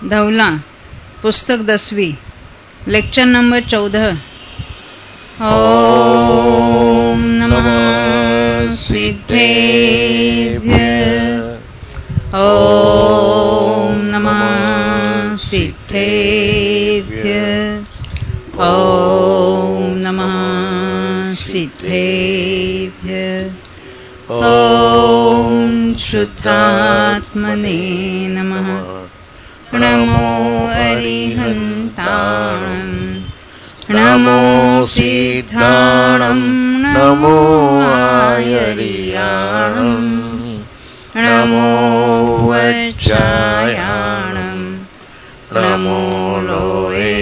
धवला, पुस्तक 10वीं, lecture number 14। ओम नमः सिद्धेभ्यः। ओम नमः सिद्धेभ्यः। ओम नमः सिद्धेभ्यः। ओम शुद्धात्मने नमः। नमो अरिहन्ताम्, नमो सिद्धाणम्, नमो आयर्याणम्, नमो वज्रायाणम्, नमो लोये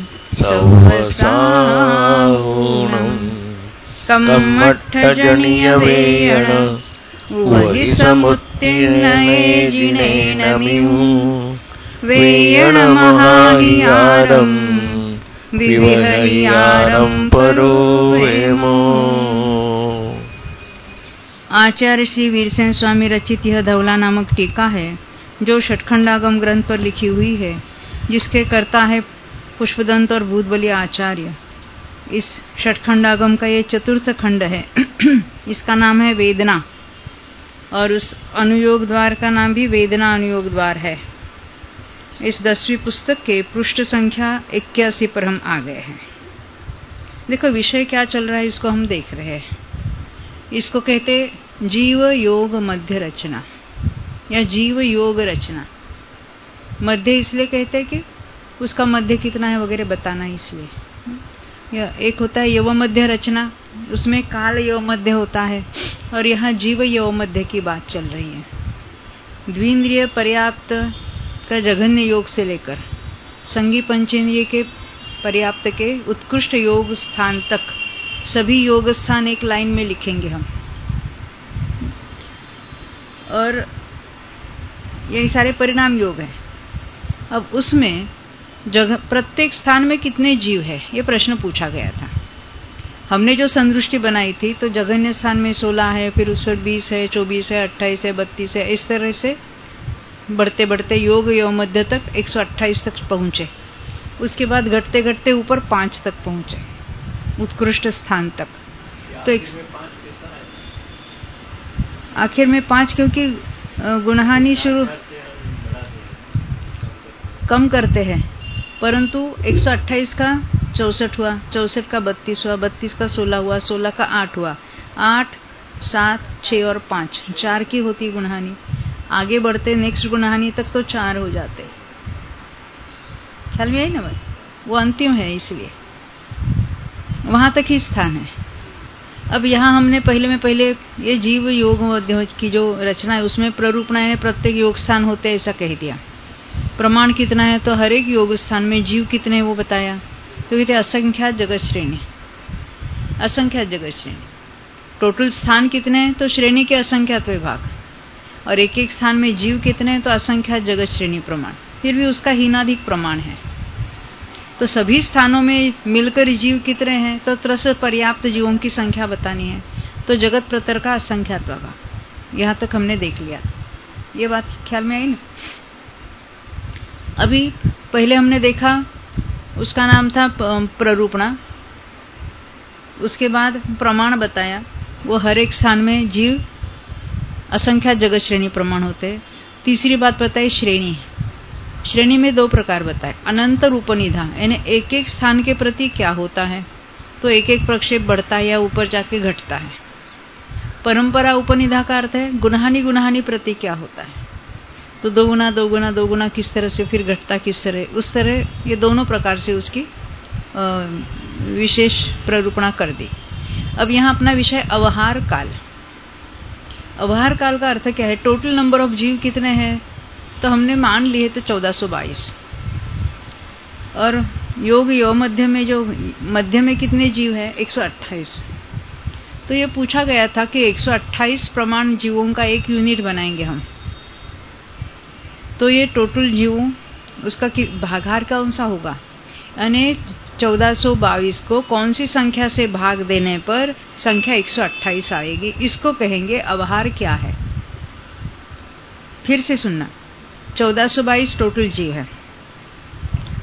सौवसाहुणम्। कम्मठजनियवेयण वहि समुत्तीर्णये जिनेनमिमु वेयणमहाहियारम् विविहरियारम् परो वेमो। आचार्य श्री वीरसेन स्वामी रचित यह धवला नामक टीका है, जो षटखंडागम ग्रंथ पर लिखी हुई है, जिसके कर्ता है पुष्पदंत और भूतबली आचार्य। इस षटखंडागम का ये चतुर्थ खंड है। इसका नाम है वेदना, और उस अनुयोग द्वार का नाम भी वेदना अनुयोग द्वार है। इस 10वीं पुस्तक के पृष्ठ संख्या 81 पर हम आ गए हैं। देखो विषय क्या चल रहा है, इसको हम देख रहे हैं। इसको कहते जीव योग मध्य रचना या जीव योग रचना। मध्य इसलिए कहते हैं कि उसका मध्य कितना है वगैरह बताना, इसलिए। या एक होता है यव मध्य रचना, उसमें काल यव मध्य होता है, और यहाँ जीव यव मध्य की बात चल रही है। द्विंद्रिय पर्याप्त का जघन्य योग से लेकर संगी पंचेंद्रिय के पर्याप्त के उत्कृष्ट योग स्थान तक सभी योग स्थान एक लाइन में लिखेंगे हम। और यही सारे परिणाम योग है। अब उसमें जगह प्रत्येक स्थान में कितने जीव है, ये प्रश्न पूछा गया था। हमने जो संदृष्टि बनाई थी, तो जघन्य स्थान में 16 है, फिर उस पर 20 है, 24 है, 28 है, 32 है, इस तरह से बढ़ते बढ़ते योग यव मध्य तक 128 तक पहुंचे। उसके बाद घटते घटते ऊपर 5 तक पहुंचे, उत्कृष्ट स्थान तक। तो आखिर में 5, क्योंकि गुणहानि शुरू कम करते हैं, परंतु 128 का 64 हुआ, 64 का 32 हुआ, 32 का 16 हुआ, 16 का 8 हुआ, 8, 7, 6 और 5, 4 की होती गुणहानि। आगे बढ़ते नेक्स्ट गुणहानि तक तो 4 हो जाते। ख्याल में आई ना बात? वो अंतिम है, इसलिए वहां तक ही स्थान है। अब यहाँ हमने पहले ये जीव योग मध्य की जो रचना है, उसमें प्ररूपणा है, प्रत्येक योग स्थान होते ऐसा कह दिया। प्रमाण कितना है, तो हर एक योग स्थान में जीव कितने हैं वो बताया। तो कहते असंख्यात जगत श्रेणी, असंख्यात जगत श्रेणी। टोटल स्थान कितने हैं, तो श्रेणी के असंख्यात विभाग, और एक एक स्थान में जीव कितने हैं, तो असंख्यात जगत श्रेणी प्रमाण। फिर भी उसका हीनाधिक प्रमाण है। तो सभी स्थानों में मिलकर जीव कितने हैं, तो त्रस पर्याप्त जीवों की संख्या बतानी है, तो जगत प्रतर का असंख्यात होगा। यहाँ तक हमने देख लिया, ये बात ख्याल में आई ना। अभी पहले हमने देखा, उसका नाम था प्ररूपणा। उसके बाद प्रमाण बताया, वो हर एक स्थान में जीव असंख्यात जगत श्रेणी प्रमाण होते हैं। तीसरी बात बताई श्रेणी। श्रेणी में 2 प्रकार बताए, अनंतर उपनिधा, यानी एक एक स्थान के प्रति क्या होता है, तो एक एक प्रक्षेप बढ़ता है या ऊपर जाके घटता है। परंपरा उपनिधा का अर्थ है गुणहानि प्रति क्या होता है, तो 2 गुना 2 गुना 2 गुना किस तरह से, फिर घटता किस तरह, उस तरह ये दोनों प्रकार से उसकी विशेष प्ररूपणा कर दी। अब यहाँ अपना विषय अवहार काल। अवहार काल का अर्थ क्या है, टोटल नंबर ऑफ जीव कितने हैं, तो हमने मान लिए थे 1422। और योग यव मध्य में जो मध्य में कितने जीव है, 128। तो ये पूछा गया था कि 128 प्रमाण जीवों का एक यूनिट बनाएंगे हम, तो ये टोटल जीवों उसका भागाहार कौन सा होगा, यानी 1422 को कौन सी संख्या से भाग देने पर संख्या 128 आएगी, इसको कहेंगे अवहार क्या है। फिर से सुनना, 1422 टोटल जीव है,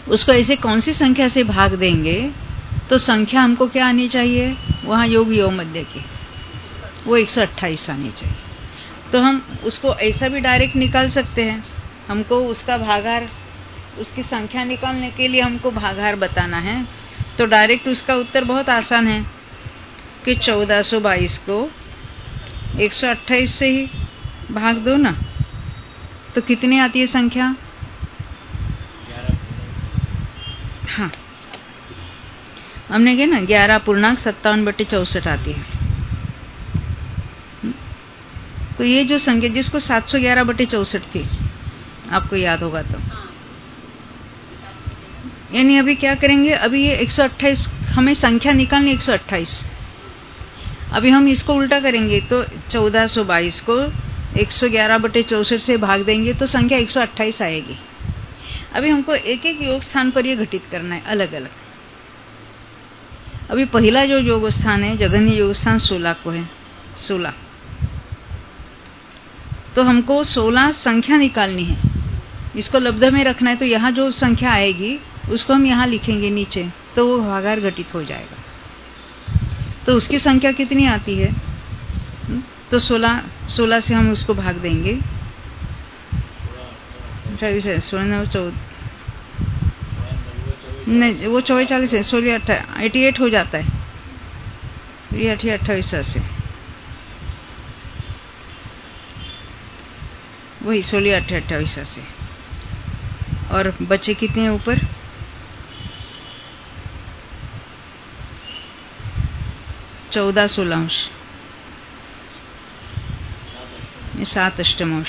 उसको ऐसे कौन सी संख्या से भाग देंगे तो संख्या हमको क्या आनी चाहिए, वहां योग योग मध्य की, वो 128 आनी चाहिए। तो हम उसको ऐसा भी डायरेक्ट निकाल सकते हैं। हमको उसका भागाहार, उसकी संख्या निकालने के लिए हमको भागाहार बताना है, तो डायरेक्ट उसका उत्तर बहुत आसान है कि 1422 को 128 से ही भाग दो ना, तो कितनी आती है संख्या? हाँ, हमने कहा ना 11.57/64 आती है। तो ये जो संख्या जिसको 711/64 थी, आपको याद होगा तो, यानी अभी क्या करेंगे, अभी ये 128 हमें संख्या निकालनी 128। अभी हम इसको उल्टा करेंगे तो 1422 को 111/64 से भाग देंगे तो संख्या 128 आएगी। अभी हमको एक एक योग स्थान पर ये घटित करना है अलग अलग। अभी पहला जो योग स्थान है, जघन्य योग स्थान 16 को है, 16। तो हमको 16 संख्या निकालनी है, इसको लब्ध में रखना है। तो यहाँ जो संख्या आएगी उसको हम यहाँ लिखेंगे नीचे, तो वो भागाहार घटित हो जाएगा। तो उसकी संख्या कितनी आती है, तो 16 से हम उसको भाग देंगे। 16 नहीं, वो 44 है, 16 88 हो जाता है, ये 28 से वही 16 28 से। और बच्चे कितने हैं ऊपर? 14 16अंश, 7 अष्टमांश,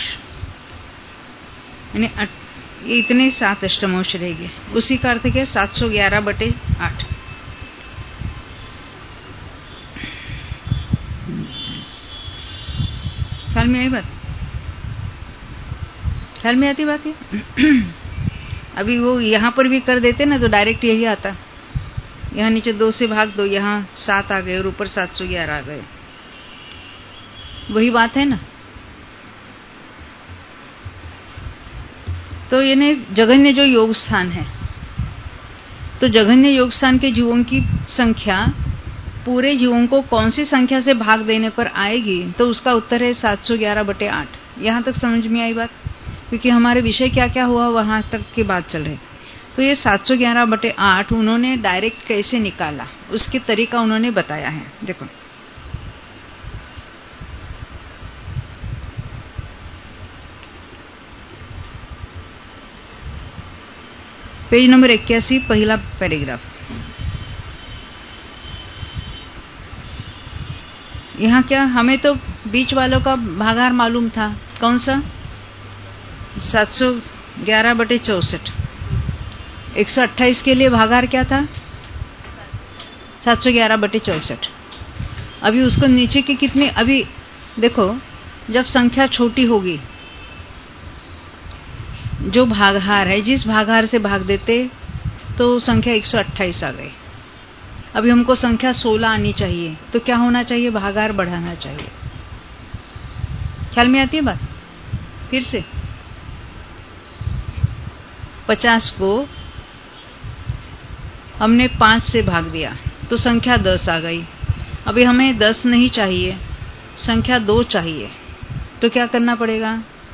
यानी ये इतने 7 अष्टमांश रहेंगे। उसी का अर्थ क्या है, 711/8। ख्याल में आई बात? ख्याल में आती बात है? अभी वो यहाँ पर भी कर देते ना तो डायरेक्ट यही आता, यहाँ नीचे 2 से भाग दो, यहाँ 7 आ गए और ऊपर 711 आ गए, वही बात है ना। तो यानी जघन्य जो योग स्थान है, तो जघन्य योग स्थान के जीवों की संख्या पूरे जीवों को कौन सी संख्या से भाग देने पर आएगी, तो उसका उत्तर है 711/8। यहाँ तक समझ में आई बात? क्योंकि हमारे विषय क्या क्या हुआ वहां तक की बात चल रही। तो ये 711/8 उन्होंने डायरेक्ट कैसे निकाला, उसके तरीका उन्होंने बताया है। देखो, पेज नंबर 81, पहला पैराग्राफ। यहाँ क्या, हमें तो बीच वालों का भागाहार मालूम था, कौन सा? 711/64। 128 के लिए भागाहार क्या था? 711/64। अभी उसको नीचे के कितने, अभी देखो जब संख्या छोटी होगी, जो भागाहार है, जिस भागाहार से भाग देते तो संख्या 128 आ गई। अभी हमको संख्या 16 आनी चाहिए, तो क्या होना चाहिए? भागाहार बढ़ाना चाहिए। ख्याल में आती है बात? फिर से 50 को हमने 5 से भाग दिया तो संख्या 10 आ गई। अभी हमें 10 नहीं चाहिए, संख्या 2 चाहिए, तो क्या करना पड़ेगा?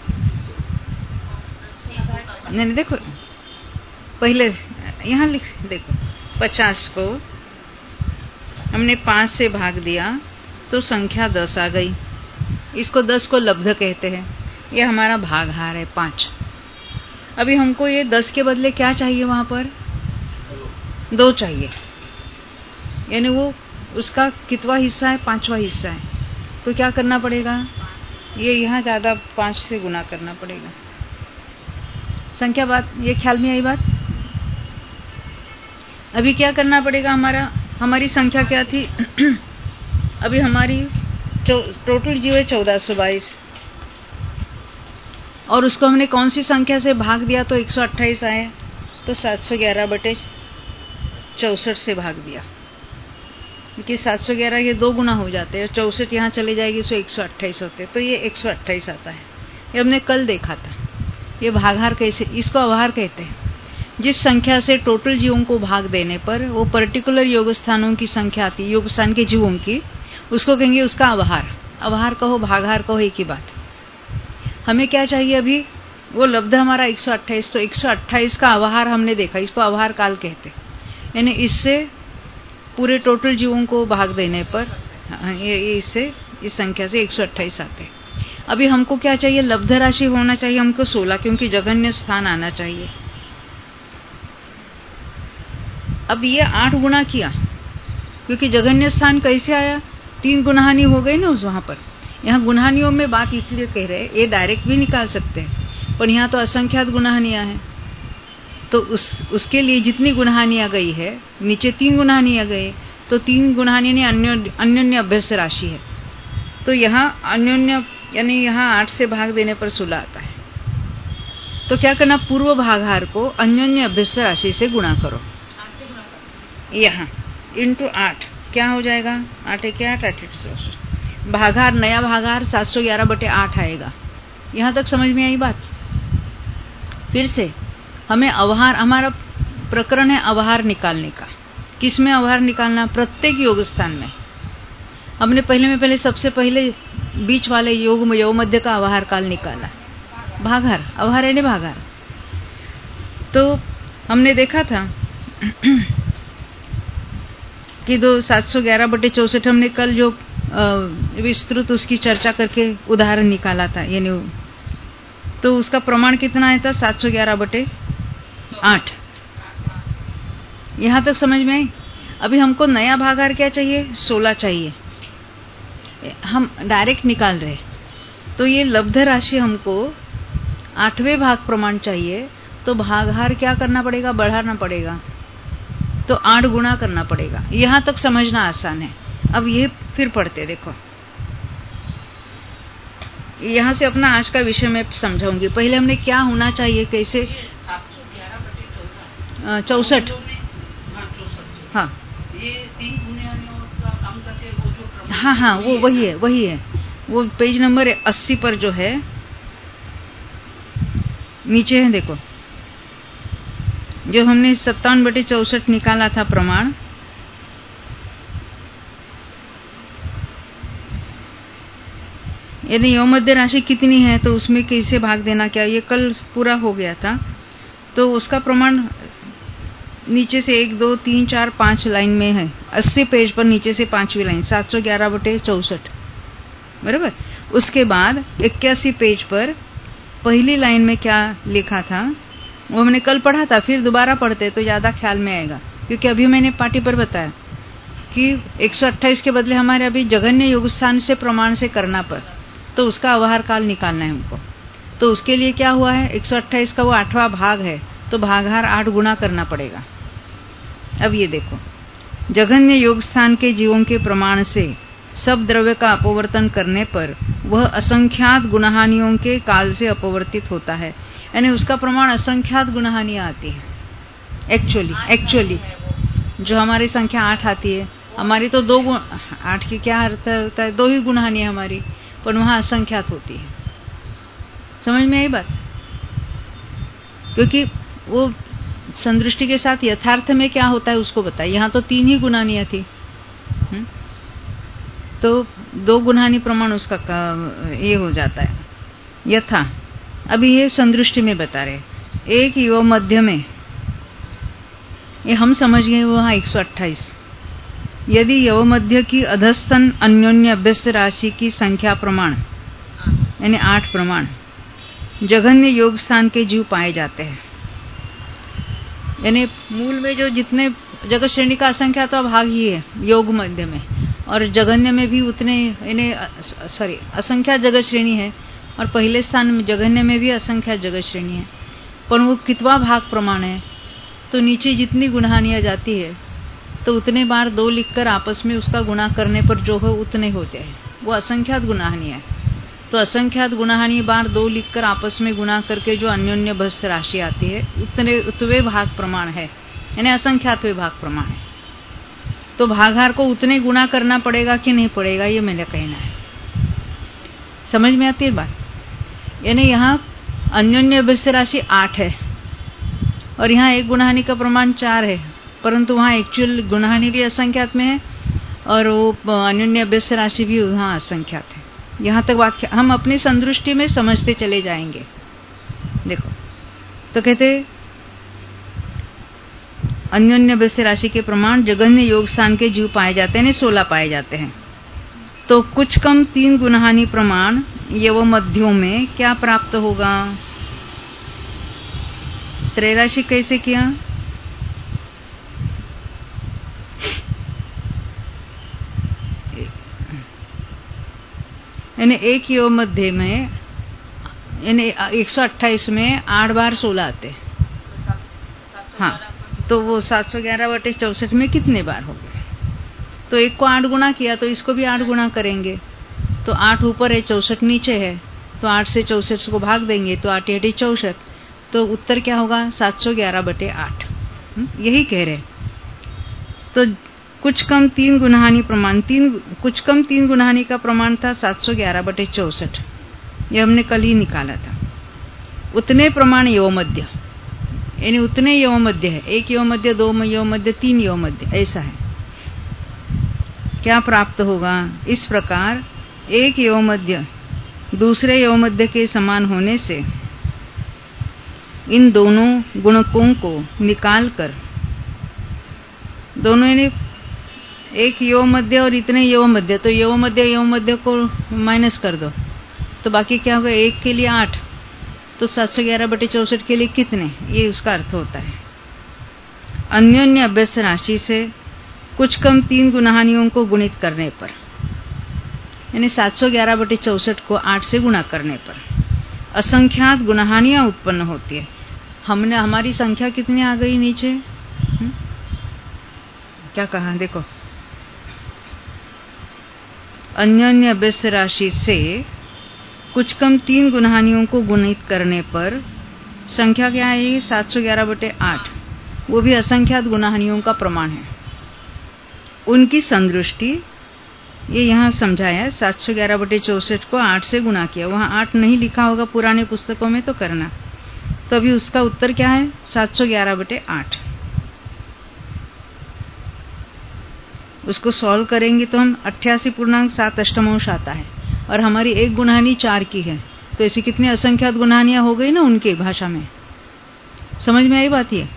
नहीं, देखो पहले यहाँ लिख, देखो 50 को हमने 5 से भाग दिया तो संख्या 10 आ गई। इसको 10 को लब्ध कहते हैं, ये हमारा भागहार है 5। अभी हमको ये 10 के बदले क्या चाहिए, वहां पर 2 चाहिए, यानी वो उसका कितवा हिस्सा है? 5वां हिस्सा है। तो क्या करना पड़ेगा? ये यहाँ ज्यादा 5 से गुना करना पड़ेगा। संख्या बात, ये ख्याल में आई बात? अभी क्या करना पड़ेगा? हमारी संख्या क्या थी? अभी हमारी टोटल जीव है 1422, और उसको हमने कौन सी संख्या से भाग दिया तो 128 आए, तो 711/64 से भाग दिया, क्योंकि 711 ये 2 गुना हो जाते हैं, 64 यहाँ चले जाएगी तो 128 होते, तो ये 128 आता है। ये हमने कल देखा था। ये भागाहार कैसे, इसको अवहार कहते हैं। जिस संख्या से टोटल जीवों को भाग देने पर वो पर्टिकुलर योग स्थानों की संख्या आती है, योग स्थान के जीवों की, उसको कहेंगे उसका अवहार। अवहार कहो भागाहार कहो एक ही बात। हमें क्या चाहिए अभी, वो लब्ध हमारा 128, तो 128 का अवहार हमने देखा, इसको अवहार काल कहते, यानी इससे पूरे टोटल जीवों को भाग देने पर इससे इस संख्या से 128 आते। अभी हमको क्या चाहिए, लब्ध राशि होना चाहिए हमको 16, क्योंकि जघन्य स्थान आना चाहिए। अब ये 8 गुना किया, क्योंकि जघन्य स्थान कैसे आया, 3 गुणहानि हो गई ना उस वहां पर। यहाँ गुणहानियों में बात इसलिए कह रहे, ये डायरेक्ट भी निकाल सकते हैं, पर यहाँ तो असंख्यात गुणहानियां हैं, तो उसके लिए जितनी गुणहानियां गई है, नीचे 3 गुणहानियां गए, तो 3 गुणहानि अन्योन्य अभ्यस्त राशि है, तो यहाँ अन्योन्य यानी यहाँ 8 से भाग देने पर 16 आता है। तो क्या करना, पूर्व भागाहार को अन्योन्य अभ्यस्त राशि से गुणा करो, यहाँ इंटू 8 क्या हो जाएगा, 8 एक 8, 8 भागाहार, नया भागाहार 711/8 आएगा। यहाँ तक समझ में आई बात। फिर से हमें अवहार, हमारा प्रकरण है अवहार निकालने का। किसमें अवहार निकालना, प्रत्येक योग स्थान में। हमने पहले सबसे पहले बीच वाले योग मध्य का अवहार काल निकाला, भागाहार, अवहार है भागाहार। तो हमने देखा था कि 711/64 हमने कल जो विस्तृत उसकी चर्चा करके उदाहरण निकाला था, यानी तो उसका प्रमाण कितना आया था, 711/8। यहां तक समझ में आई। अभी हमको नया भागाहार क्या चाहिए, 16 चाहिए, हम डायरेक्ट निकाल रहे। तो ये लब्ध राशि हमको 8वें भाग प्रमाण चाहिए, तो भागाहार क्या करना पड़ेगा, बढ़ाना पड़ेगा, तो 8 गुना करना पड़ेगा। यहां तक समझना आसान है। अब ये फिर पढ़ते, देखो यहां से अपना आज का विषय मैं समझाऊंगी। पहले हमने क्या होना चाहिए, कैसे 64, हाँ हाँ वो वही है वो पेज नंबर 80 पर जो है नीचे है, देखो जो हमने 57/64 निकाला था प्रमाण, यदि यौमध्य राशि कितनी है तो उसमें कैसे भाग देना, क्या ये कल पूरा हो गया था। तो उसका प्रमाण नीचे से 1 2 3 4 5 लाइन में है, 80 पेज पर नीचे से 5वीं लाइन 711/64 बराबर। उसके बाद 81 पेज पर पहली लाइन में क्या लिखा था वो हमने कल पढ़ा था, फिर दोबारा पढ़ते तो ज्यादा ख्याल में आएगा, क्योंकि अभी मैंने पाठी पर बताया कि 128 के बदले हमारे अभी जघन्य योग स्थान से प्रमाण से करना पर, तो उसका अवहार काल निकालना है हमको। तो उसके लिए क्या हुआ है, 128 का वो 8वां भाग है, तो भागाहार 8 गुना करना पड़ेगा। अब ये देखो, जघन्य योग स्थान के जीवों के प्रमाण से सब द्रव्य का अपवर्तन करने पर वह असंख्यात गुणहानियों के काल से अपवर्तित होता है, यानी उसका प्रमाण असंख्यात गुणहानियां आती है। एक्चुअली जो हमारी संख्या 8 आती है, हमारी तो 2 8 की क्या अर्थ होता है, 2 ही गुणहानियां हमारी, पर वहां असंख्यात होती है। समझ में आई बात, क्योंकि वो संदृष्टि के साथ यथार्थ में क्या होता है उसको बताए। यहाँ तो 3 ही गुणहानियां थी, तो 2 गुणहानि प्रमाण उसका ये हो जाता है यथा। अभी ये संदृष्टि में बता रहे, एक युवा मध्य में ये हम समझ गए वहां 128। यदि यव मध्य की अधस्तन अन्योन्य अभ्यस्त राशि की संख्या प्रमाण यानी 8 प्रमाण जघन्य योग स्थान के जीव पाए जाते हैं, यानी मूल में जो जितने जगत श्रेणी का असंख्या तो भाग ही है योग मध्य में, और जघन्य में भी उतने असंख्या जगत श्रेणी है, और पहले स्थान में जघन्य में भी असंख्या जगत श्रेणी है। पर वो कितवा भाग प्रमाण है, तो नीचे जितनी गुणहानियां जाती है तो उतने बार 2 लिखकर आपस में उसका गुणा करने पर जो हो उतने होते हैं, वो असंख्यात गुणहानियां है। तो असंख्यात गुणहानि बार 2 लिखकर आपस में गुणा करके जो अन्योन्य भस्त राशि आती है उतवे भाग प्रमाण है, यानी असंख्यातवे भाग प्रमाण है। तो भागाहार को उतने गुणा करना पड़ेगा कि नहीं पड़ेगा, ये मेरा कहना है। समझ में आती है बात, यानी यहाँ अन्योन्य भस्त राशि 8 है, और यहाँ एक गुणहानि का प्रमाण 4 है, परंतु वहाँ एक्चुअल गुणहानि भी असंख्यात में है और वो अन्योन्य अभ्यस्त राशि भी वहाँ असंख्यात है। यहाँ तक वाक्य हम अपनी संदृष्टि में समझते चले जाएंगे। देखो तो कहते अन्योन्य अभ्यस्त राशि के प्रमाण जघन्य योग स्थान के जीव पाए जाते हैं, 16 पाए जाते हैं। तो कुछ कम 3 गुणहानि प्रमाण यव मध्यों में क्या प्राप्त होगा? त्रैराशि कैसे किया? यानी एक योग मध्य में यानी 128 में 8 बार 16 आते। हाँ, तो वो 711/64 में कितने बार हो गए? तो एक को 8 गुना किया तो इसको भी 8 गुना करेंगे। तो 8 ऊपर है, 64 नीचे है, तो 8 से 64 को भाग देंगे तो 8 8 64, तो उत्तर क्या होगा? 711/8। यही कह रहे। तो कुछ कम 3 गुणहानि प्रमाण कुछ कम 3 गुणहानि का प्रमाण था 711/64, ये हमने कल ही निकाला था। उतने प्रमाण यव मध्य, यानी उतने यव मध्य है, 1 यव मध्य, 2 यव मध्य, 3 यव मध्य, ऐसा है। क्या प्राप्त होगा? इस प्रकार एक यव मध्य दूसरे यव मध्य के समान होने से इन दोनों गुणकों को निकालकर, दोनों यानी एक यव मध्य और इतने यव मध्य, तो यव मध्य को माइनस कर दो तो बाकी क्या होगा? 1 के लिए 8, तो 711/64 के लिए कितने? ये उसका अर्थ होता है। अन्योन्य अभ्यस्त राशि से कुछ कम 3 गुणहानियों को गुणित करने पर, यानी 711/64 को 8 से गुणा करने पर असंख्यात गुणहानियां उत्पन्न होती है। हमारी संख्या कितनी आ गई नीचे? क्या कहा? देखो, अन्योन्य अभ्यस्त राशि से कुछ कम 3 गुणहानियों को गुणित करने पर संख्या क्या है? 711/8, वो भी असंख्यात गुणहानियों का प्रमाण है। उनकी संदृष्टि ये यहाँ समझाया, 711/64 को 8 से गुणा किया। वहाँ 8 नहीं लिखा होगा पुराने पुस्तकों में, तो करना। तो अभी उसका उत्तर क्या है? 711/8। उसको सॉल्व करेंगे तो हम 88.7 आता है, और हमारी एक गुणहानि 4 की है, तो ऐसी कितनी असंख्यात गुणहानियां हो गई ना उनके भाषा में। समझ में आई बात? ये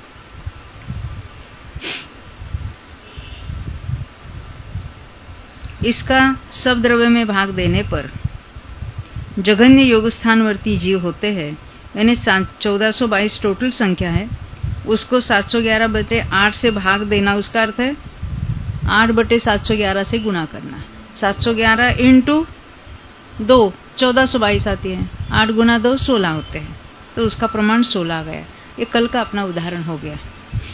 इसका सब द्रव्य में भाग देने पर जघन्य योग स्थानवर्ती जीव होते हैं, यानी 1422 टोटल संख्या है, उसको 711/8 से भाग देना। उसका अर्थ है 8/711 से गुणा करना। 711 इंटू 2 1422 आती है, 8 गुना 2 16 होते हैं, तो उसका प्रमाण 16 आ गया। ये कल का अपना उदाहरण हो गया।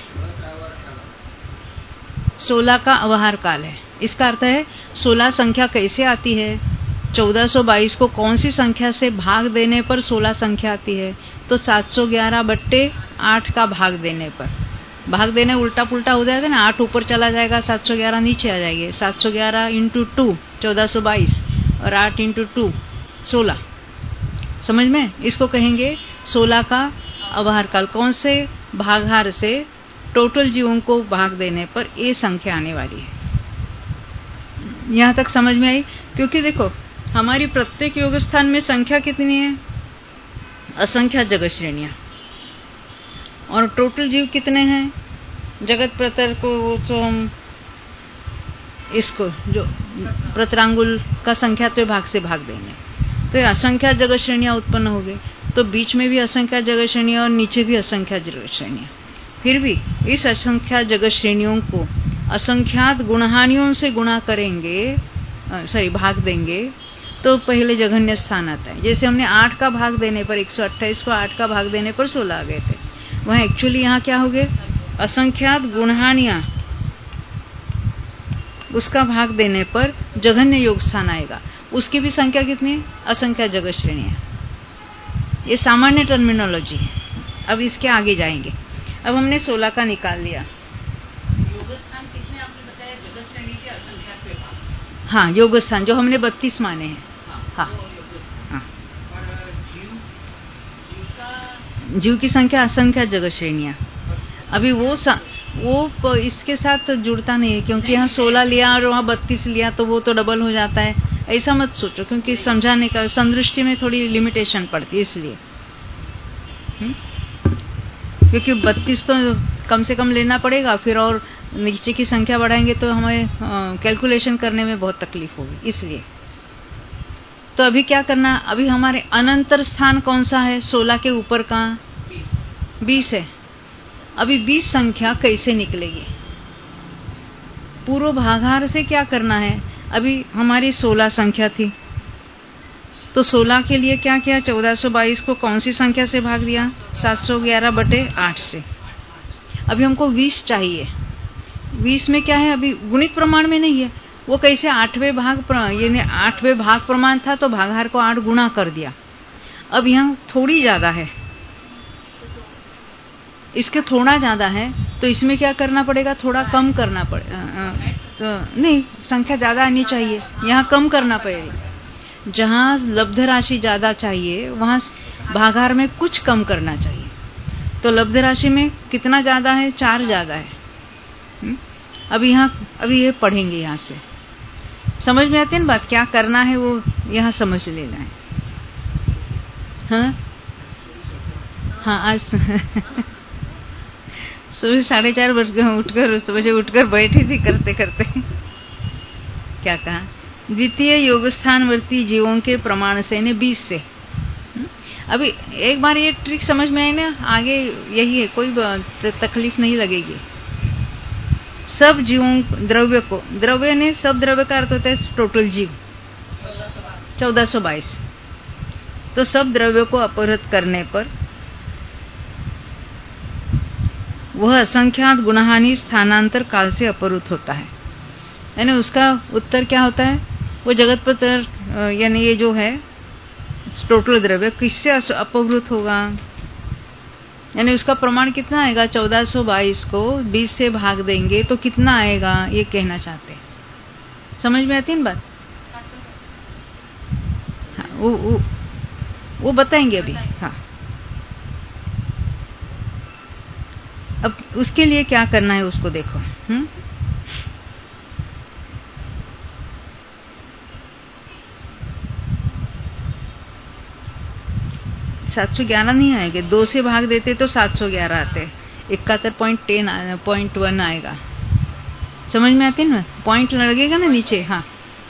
16 का अवहार काल है। इसका अर्थ है 16 संख्या कैसे आती है? 1422 को कौन सी संख्या से भाग देने पर 16 संख्या आती है? तो 711/8 का भाग देने पर। भाग देने उल्टा पुल्टा हो जाएगा ना, 8 ऊपर चला जाएगा, 711 नीचे आ जाएगी। 711 इंटू 2 1422 और 8 इंटू 2 16। समझ में? इसको कहेंगे 16 का अवहार काल। कौन से भागहार से टोटल जीवों को भाग देने पर ये संख्या आने वाली है। यहां तक समझ में आई? क्योंकि देखो, हमारी प्रत्येक योग स्थान में संख्या कितनी है? असंख्यात जगत श्रेणियां। और टोटल जीव कितने हैं? जगत प्रतर को तो हम इसको जो प्रतरांगुल का संख्यात्व भाग से भाग देंगे, तो ये असंख्यात जगत श्रेणियां उत्पन्न हो गई। तो बीच में भी असंख्यात जगत श्रेणियां और नीचे भी असंख्यात जगत श्रेणियां। फिर भी इस असंख्यात जगत श्रेणियों को असंख्यात गुणहानियों से गुणा करेंगे, भाग देंगे, तो पहले जघन्य स्थान आता है। जैसे हमने 8 का भाग देने पर 128 को 8 का भाग देने पर 16 आ गए थे, वहां एक्चुअली यहाँ क्या हो गए? असंख्यात गुणहानियां, उसका भाग देने पर जघन्य योग स्थान आएगा। उसकी भी संख्या कितनी है? असंख्यात जगत श्रेणियां। ये सामान्य टर्मिनोलॉजी है। अब इसके आगे जाएंगे। अब हमने 16 का निकाल लिया। योग स्थान कितने आपने बताया? जगत श्रेणी के असंख्यात विभाग। हाँ, योग स्थान जो हमने 32 माने हैं। हाँ, हाँ। और जीव का जीव की संख्या असंख्या जगत श्रेणियां। अभी वो इसके साथ जुड़ता नहीं है, क्योंकि यहाँ 16 लिया और वहाँ 32 लिया तो वो तो डबल हो जाता है। ऐसा मत सोचो, क्योंकि समझाने का संदृष्टि में थोड़ी लिमिटेशन पड़ती है, इसलिए। क्योंकि 32 तो कम से कम लेना पड़ेगा, फिर और नीचे की संख्या बढ़ाएंगे तो हमें कैलकुलेशन करने में बहुत तकलीफ होगी, इसलिए। तो अभी क्या करना, अभी हमारे अनंतर स्थान कौन सा है? 16 के ऊपर का 20 है। अभी 20 संख्या कैसे निकलेगी? पूर्व भागाहार से क्या करना है? अभी हमारी 16 संख्या थी, तो 16 के लिए क्या किया? 1422 को कौन सी संख्या से भाग दिया? 711/8 से। अभी हमको 20 चाहिए। 20 में क्या है? अभी गुणित प्रमाण में नहीं है, वो कैसे 8वें भाग, यानी 8वें भाग प्रमाण था तो भागाहार को 8 गुणा कर दिया। अब यहाँ थोड़ी ज्यादा है, इसके थोड़ा ज्यादा है, तो इसमें क्या करना पड़ेगा? थोड़ा कम करना पड़ेगा। तो नहीं, संख्या ज्यादा आनी चाहिए, यहाँ कम करना पड़ेगा। जहाँ लब्ध राशि ज्यादा चाहिए वहां भागाहार में कुछ कम करना चाहिए। तो लब्ध राशि में कितना ज्यादा है? 4 ज्यादा है। अभी ये पढ़ेंगे, यहाँ से समझ में आती है ना बात? क्या करना है वो यहाँ समझ लेना है। हाँ आज सुबह 4:30 उठकर बैठी थी करते करते। क्या कहा? द्वितीय योगस्थानवर्ती जीवों के प्रमाण से, 20 से। अभी एक बार ये ट्रिक समझ में आई ना, आगे यही है, कोई तकलीफ नहीं लगेगी। सब जीवों द्रव्य ने, सब द्रव्य का अर्थ होता है टोटल जीव, 1422। तो सब द्रव्य को अपहृत करने पर वह असंख्यात गुणहानि स्थानांतर काल से अपहृत होता है। यानी उसका उत्तर क्या होता है? वो जगत पर, यानी ये जो है टोटल द्रव्य किससे अपहृत होगा? यानी उसका प्रमाण कितना आएगा? 1422 को 20 से भाग देंगे तो कितना आएगा, ये कहना चाहते हैं। समझ में आती है ना बात? हाँ, वो बताएंगे अभी। हाँ, अब उसके लिए क्या करना है उसको देखो। 711 नहीं आएंगे, 2 से भाग देते तो 711 आते, 71.1 आएगा। समझ में आती है ना? पॉइंट लगेगा ना नीचे। हाँ,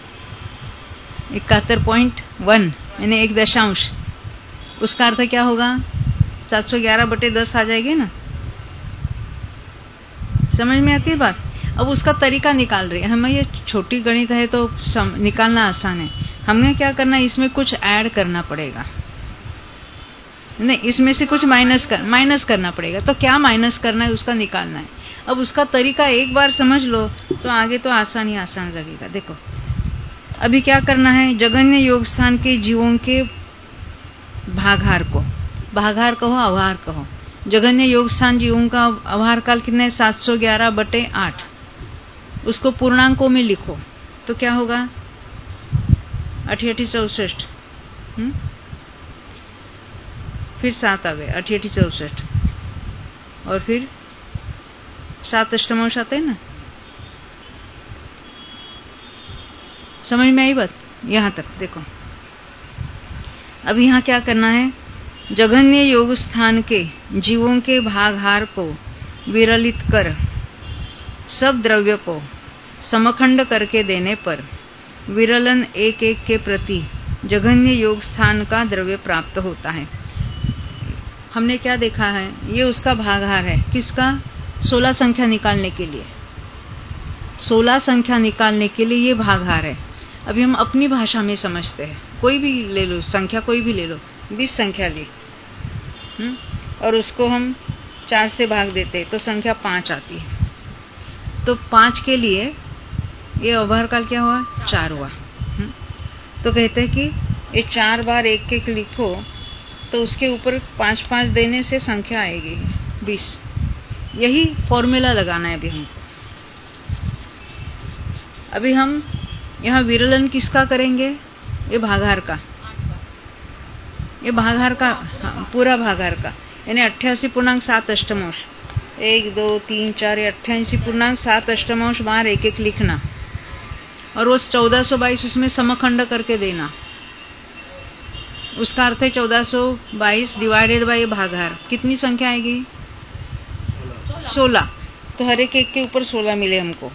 71.1 यानी 1 दशांश। उसका अर्थ क्या होगा? 711/10 आ जाएगी ना। समझ में आती है बात? अब उसका तरीका निकाल रही है हमें। ये छोटी गणित है तो निकालना आसान है। हमें क्या करना है? इसमें कुछ ऐड करना पड़ेगा। नहीं, इसमें से कुछ माइनस करना पड़ेगा। तो क्या माइनस करना है उसका निकालना है। अब उसका तरीका एक बार समझ लो तो आगे तो आसान ही आसान लगेगा। देखो अभी क्या करना है? जगन्य योग स्थान के जीवों के भागाहार को, भागाहार कहो अवहार कहो, जगन्य योग स्थान जीवों का अवहार काल कितना है? 711/8। उसको पूर्णांकों में लिखो तो क्या होगा? 8864। फिर 7 आ गए, 8864। और फिर 7 अष्टमांश आते हैं ना। समझ में आई बात? यहां तक देखो। अब यहां क्या करना है? जघन्य योग स्थान के जीवों के भागहार को विरलित कर सब द्रव्य को समखंड करके देने पर विरलन 1-1 के प्रति जघन्य योग स्थान का द्रव्य प्राप्त होता है। हमने क्या देखा है? ये उसका भागहार है। किसका? 16 संख्या निकालने के लिए। 16 संख्या निकालने के लिए ये भागहार है। अभी हम अपनी भाषा में समझते हैं। कोई भी ले लो संख्या, कोई भी ले लो। 20 संख्या ली और उसको हम 4 से भाग देते तो संख्या 5 आती है। तो 5 के लिए ये अवहार काल क्या हुआ? 4 हुआ। तो कहते हैं कि ये 4 बार 1-1 लिखो तो उसके ऊपर 5-5 देने से संख्या आएगी 20। यही फॉर्मूला लगाना है अभी हमको। अभी हम यहाँ विरलन किसका करेंगे? ये भागहार का, ये भागहार का, हाँ, पूरा भागहार का। यानी 88.7 अष्टमांश, 1 2 3 4 88.7 अष्टमांश बार एक एक लिखना और वो 1422 उसमें समखंड करके देना। उसका अर्थ है 1422 डिवाइडेड बाय भागाहार, कितनी संख्या आएगी? 16। तो हर एक के ऊपर 16 मिले हमको।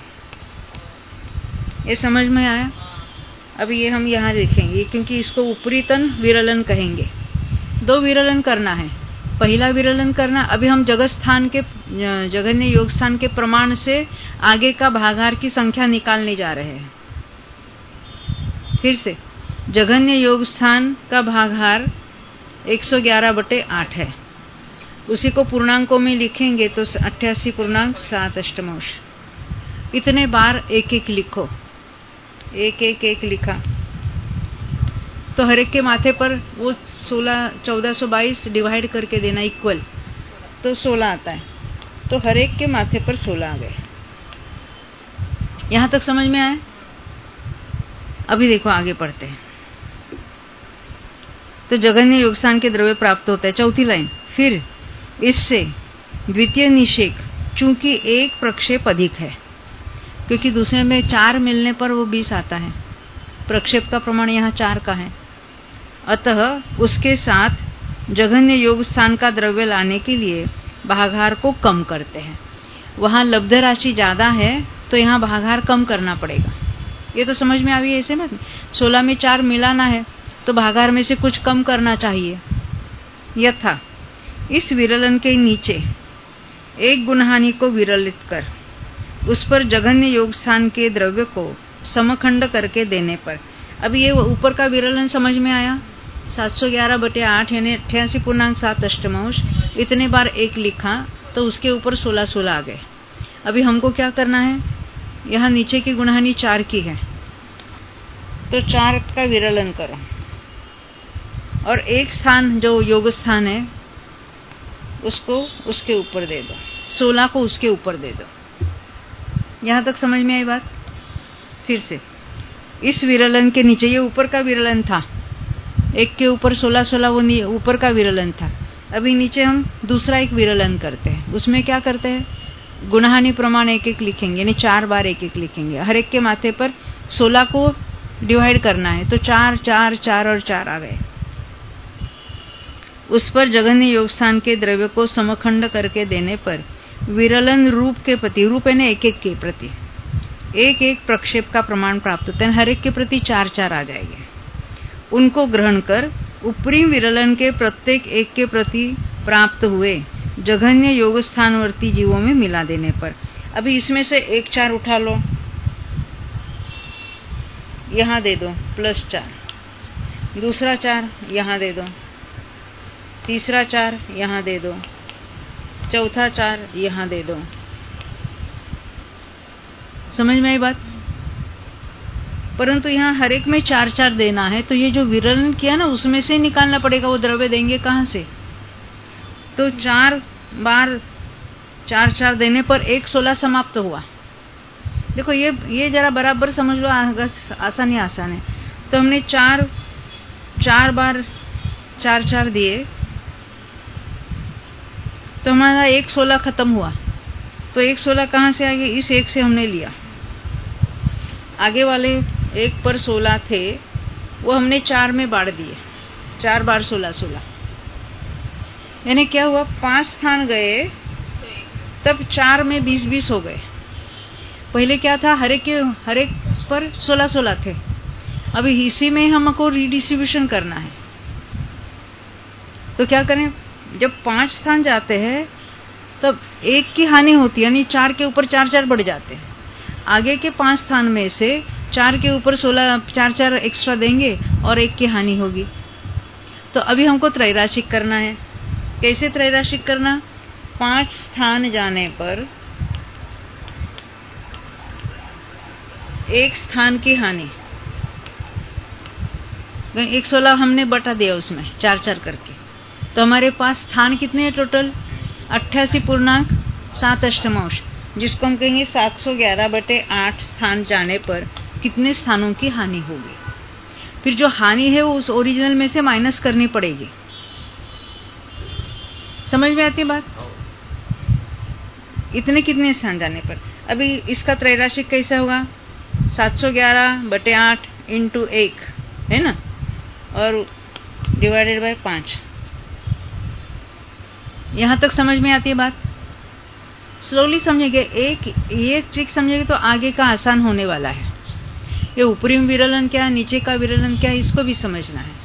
ये समझ में आया? अभी ये हम यहाँ लिखेंगे क्योंकि इसको उपरीतन विरलन कहेंगे। 2 विरलन करना है। पहला विरलन करना, अभी हम जगन्य योग स्थान के प्रमाण से आगे का भागाहार की संख्या निकालने जा रहे हैं। फिर से जगन्य योग स्थान का भागाहार 111/8 है। उसी को पूर्णांकों में लिखेंगे तो 88.7 अष्टमांश। इतने बार एक एक लिखो, एक लिखा तो हर एक के माथे पर वो 1422 डिवाइड करके देना इक्वल, तो 16 आता है। तो हर एक के माथे पर 16 आ गए। यहां तक समझ में आया? अभी देखो आगे पढ़ते हैं। तो जगन्य योग स्थान के द्रव्य प्राप्त होता है। चौथी लाइन, फिर इससे द्वितीय निषेक, चूंकि एक प्रक्षेप अधिक है, क्योंकि दूसरे में 4 मिलने पर वो 20 आता है, प्रक्षेप का प्रमाण यहाँ 4 का है, अतः उसके साथ जघन्य योग स्थान का द्रव्य लाने के लिए भागाहार को कम करते हैं। वहां लब्ध राशि ज्यादा है तो यहाँ भागाहार कम करना पड़ेगा। ये तो समझ में आ गई? ऐसे मत, 16 में 4 मिलाना है तो भागाहार में से कुछ कम करना चाहिए। यथा इस विरलन के नीचे एक गुणहानि को विरलित कर उस पर जघन्य योग स्थान के द्रव्य को समखंड करके देने पर, अभी ये ऊपर का विरलन समझ में आया? 711/8 यानी 88.7 अष्टमांश। इतने बार एक लिखा तो उसके ऊपर 16 आ गए। अभी हमको क्या करना है? यहाँ नीचे की गुणहानि 4 की है तो 4 का विरलन करो और एक स्थान जो योग स्थान है उसको उसके ऊपर दे दो, 16 को उसके ऊपर दे दो। यहां तक समझ में आई बात? फिर से इस विरलन के नीचे, ये ऊपर का विरलन था, एक के ऊपर 16 वो ऊपर का विरलन था। अभी नीचे हम दूसरा एक विरलन करते हैं। उसमें क्या करते हैं? गुणहानि प्रमाण एक एक लिखेंगे, यानी 4 बार एक एक लिखेंगे। हर एक के माथे पर 16 को डिवाइड करना है तो 4 4 4 और 4 आ गए। उस पर जघन्य योग स्थान के द्रव्य को समखंड करके देने पर विरलन रूप के प्रति, रूप है ना एक एक के प्रति, एक एक प्रक्षेप का प्रमाण प्राप्त होता है। हर एक के प्रति 4 4 आ जाएंगे। उनको ग्रहण कर ऊपरी विरलन के प्रत्येक एक के प्रति प्राप्त हुए जघन्य योग स्थानवर्ती जीवों में मिला देने पर, अभी इसमें से एक 4 उठा लो, यहां दे दो +4, दूसरा 4 यहां दे दो, तीसरा 4 यहां दे दो, चौथा 4 यहां दे दो। समझ में आई बात? परंतु यहाँ हर एक में 4 4 देना है तो ये जो विरलन किया ना उसमें से निकालना पड़ेगा। वो द्रव्य देंगे कहां से? तो 4 बार 4 4 देने पर 16 समाप्त हुआ। देखो ये जरा बराबर समझ लो, आसान है। तो हमने 4 बार 4 4 दिए तो हमारा 16 खत्म हुआ। तो 16 कहां से आ गए? इस एक से हमने लिया। आगे वाले एक पर 16 थे वो हमने 4 में बांट दिए, 4 बार 16। यानी क्या हुआ? 5 स्थान गए तब 4 में 20 हो गए। पहले क्या था? हर एक पर 16 थे। अभी इसी में हमको रिडिस्ट्रीब्यूशन करना है। तो क्या करें? जब 5 स्थान जाते हैं तब एक की हानि होती है, यानी 4 के ऊपर 4 4 बढ़ जाते हैं। आगे के 5 स्थान में से 4 के ऊपर 16 4 4 एक्स्ट्रा देंगे और एक की हानि होगी। तो अभी हमको त्रैराशिक करना है। कैसे त्रैराशिक करना? 5 स्थान जाने पर एक स्थान की हानि, 16 हमने बटा दिया उसमें 4 4 करके। तो हमारे पास स्थान कितने हैं टोटल? 88.7 अष्टमांश, जिसको हम कहेंगे 711/8 स्थान जाने पर कितने स्थानों की हानि होगी। फिर जो हानि है वो उस ओरिजिनल में से माइनस करनी पड़ेगी। समझ में आती है बात? इतने कितने स्थान जाने पर? अभी इसका त्रैराशिक कैसा होगा? 711/8 इंटू 1 है ना, और डिवाइडेड बाय 5। यहां तक समझ में आती है बात? स्लोली समझेंगे, एक ये ट्रिक समझेंगे तो आगे का आसान होने वाला है। ये ऊपरी विरलन क्या, नीचे का विरलन क्या, इसको भी समझना है।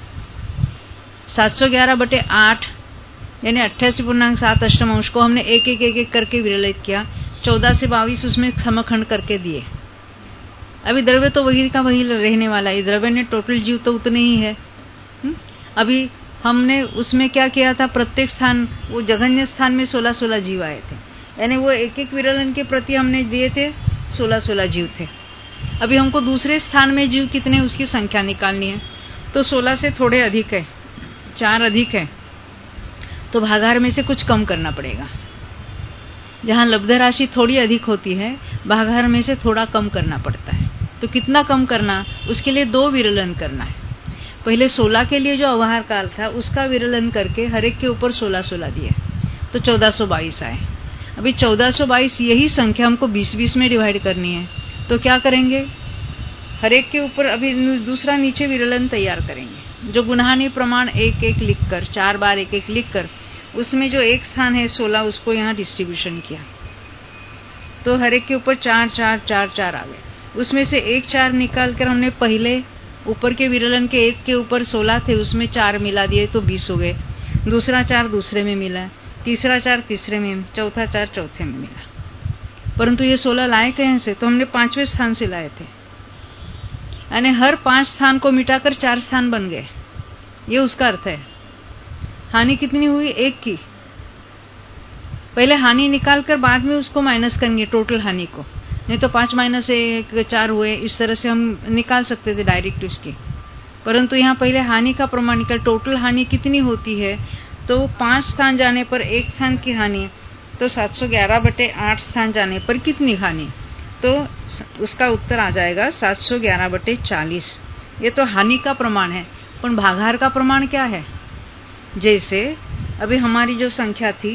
711/8 यानी 88.7 अष्टमांश को हमने एक एक करके विरलित किया। 14 से 22 उसमें समखंड करके दिए। अभी द्रव्य तो वही का वही रहने वाला है, द्रव्य ने टोटल जीव तो उतने ही है। अभी हमने उसमें क्या किया था, प्रत्येक स्थान वो जघन्य स्थान में 16-16 जीव आए थे, यानी वो एक एक विरलन के प्रति हमने दिए थे 16-16 जीव थे। अभी हमको दूसरे स्थान में जीव कितने उसकी संख्या निकालनी है, तो 16 से थोड़े अधिक है, 4 अधिक है, तो भागाहार में से कुछ कम करना पड़ेगा। जहां लब्ध राशि थोड़ी अधिक होती है, भागाहार में से थोड़ा कम करना पड़ता है। तो कितना कम करना, उसके लिए 2 विरलन करना है। पहले 16 के लिए जो अवहार काल था उसका विरलन करके हर एक के ऊपर 16-16 दिए, तो 1422 आए। अभी 1422 यही संख्या हमको 20-20 में डिवाइड करनी है, तो क्या करेंगे, हर एक के ऊपर अभी दूसरा नीचे विरलन तैयार करेंगे। जो गुणहानि प्रमाण 1-1 लिखकर, 4 बार 1-1 लिखकर, उसमें जो एक स्थान है 16 उसको यहाँ डिस्ट्रीब्यूशन किया, तो हर एक के ऊपर 4-4-4-4 आ गए। उसमें से एक 4 निकाल कर हमने पहले ऊपर के विरलन के एक के ऊपर 16 थे, उसमें 4 मिला दिए तो 20 हो गए। दूसरा 4 दूसरे में मिला, तीसरा 4 तीसरे में, चौथा 4 चौथे में मिला। परंतु ये 16 लाए कहीं से, तो हमने 5वें स्थान से लाए थे, यानी हर 5 स्थान को मिटाकर 4 स्थान बन गए। ये उसका अर्थ है। हानि कितनी हुई? 1 की। पहले हानि निकाल कर बाद में उसको माइनस करेंगे टोटल हानि को, नहीं तो 5 - 1 4 हुए, इस तरह से हम निकाल सकते थे डायरेक्ट उसकी। परंतु यहाँ पहले हानि का प्रमाण निकाल, टोटल हानि कितनी होती है, तो 5 स्थान जाने पर 1 स्थान की हानि, तो 711/8 स्थान जाने पर कितनी हानि, तो उसका उत्तर आ जाएगा 711/40। ये तो हानि का प्रमाण है, पर भागाहार का प्रमाण क्या है? जैसे अभी हमारी जो संख्या थी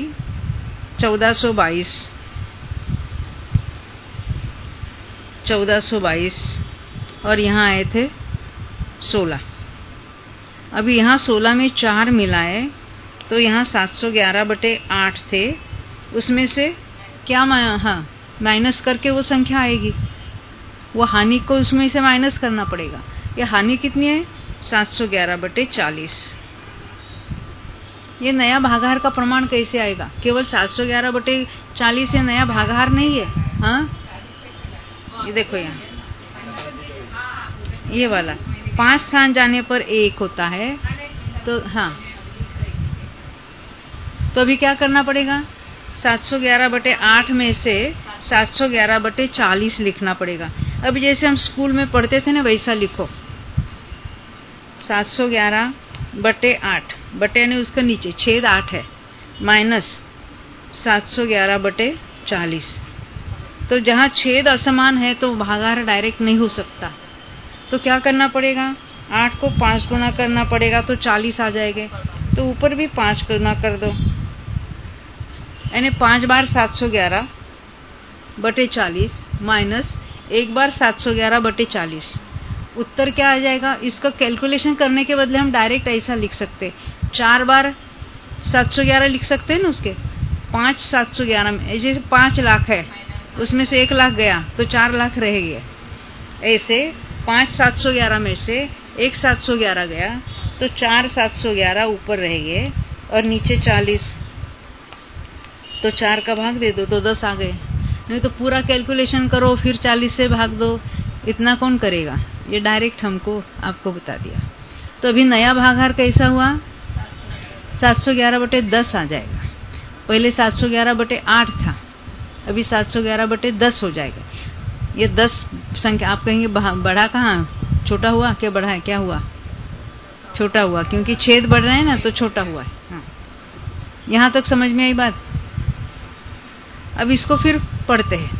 1422 और यहाँ आए थे 16। अभी यहाँ 16 में 4 मिलाए तो यहाँ 711/8 थे, उसमें से क्या माइनस करके वो संख्या आएगी, वो हानि को उसमें से माइनस करना पड़ेगा। ये हानि कितनी है? 711/40। ये नया भागाहार का प्रमाण कैसे आएगा? केवल 711/40 ये नया भागाहार नहीं है। हाँ, ये देखो यहाँ ये वाला 5 स्थान जाने पर 1 होता है, तो हाँ, तो अभी क्या करना पड़ेगा, 711/8 में से 711/40 लिखना पड़ेगा। अभी जैसे हम स्कूल में पढ़ते थे ना, वैसा लिखो, 711/8, बटे यानी उसका नीचे छेद 8 है, माइनस 711/40। तो जहां छेद असमान है तो भागाहार डायरेक्ट नहीं हो सकता, तो क्या करना पड़ेगा, 8 को 5 गुना करना पड़ेगा, तो 40 आ जाएंगे। तो ऊपर भी 5 गुना कर दो, यानी 5 बार 711/40 माइनस 1 बार 711/40। उत्तर क्या आ जाएगा? इसका कैलकुलेशन करने के बदले हम डायरेक्ट ऐसा लिख सकते, 4 बार 711 लिख सकते हैं ना, उसके 5 711 में जैसे 5 लाख है, उसमें से 1 लाख गया तो 4 लाख रह गए। ऐसे 5 711 में से 1 711 गया तो 4 711 ऊपर रह गए और नीचे 40, तो 4 का भाग दे दो तो 10 आ गए। नहीं तो पूरा कैलकुलेशन करो फिर 40 से भाग दो, इतना कौन करेगा? ये डायरेक्ट हमको आपको बता दिया। तो अभी नया भागाहार कैसा हुआ? 711/10 आ जाएगा। पहले 711/8 था, अभी 711/10 हो जाएगा। ये 10 संख्या आप कहेंगे बढ़ा कहाँ, छोटा हुआ क्या, बढ़ा है क्या हुआ? छोटा हुआ, क्योंकि छेद बढ़ रहे हैं ना, तो छोटा हुआ है। हाँ, यहां तक समझ में आई बात? अब इसको फिर पढ़ते हैं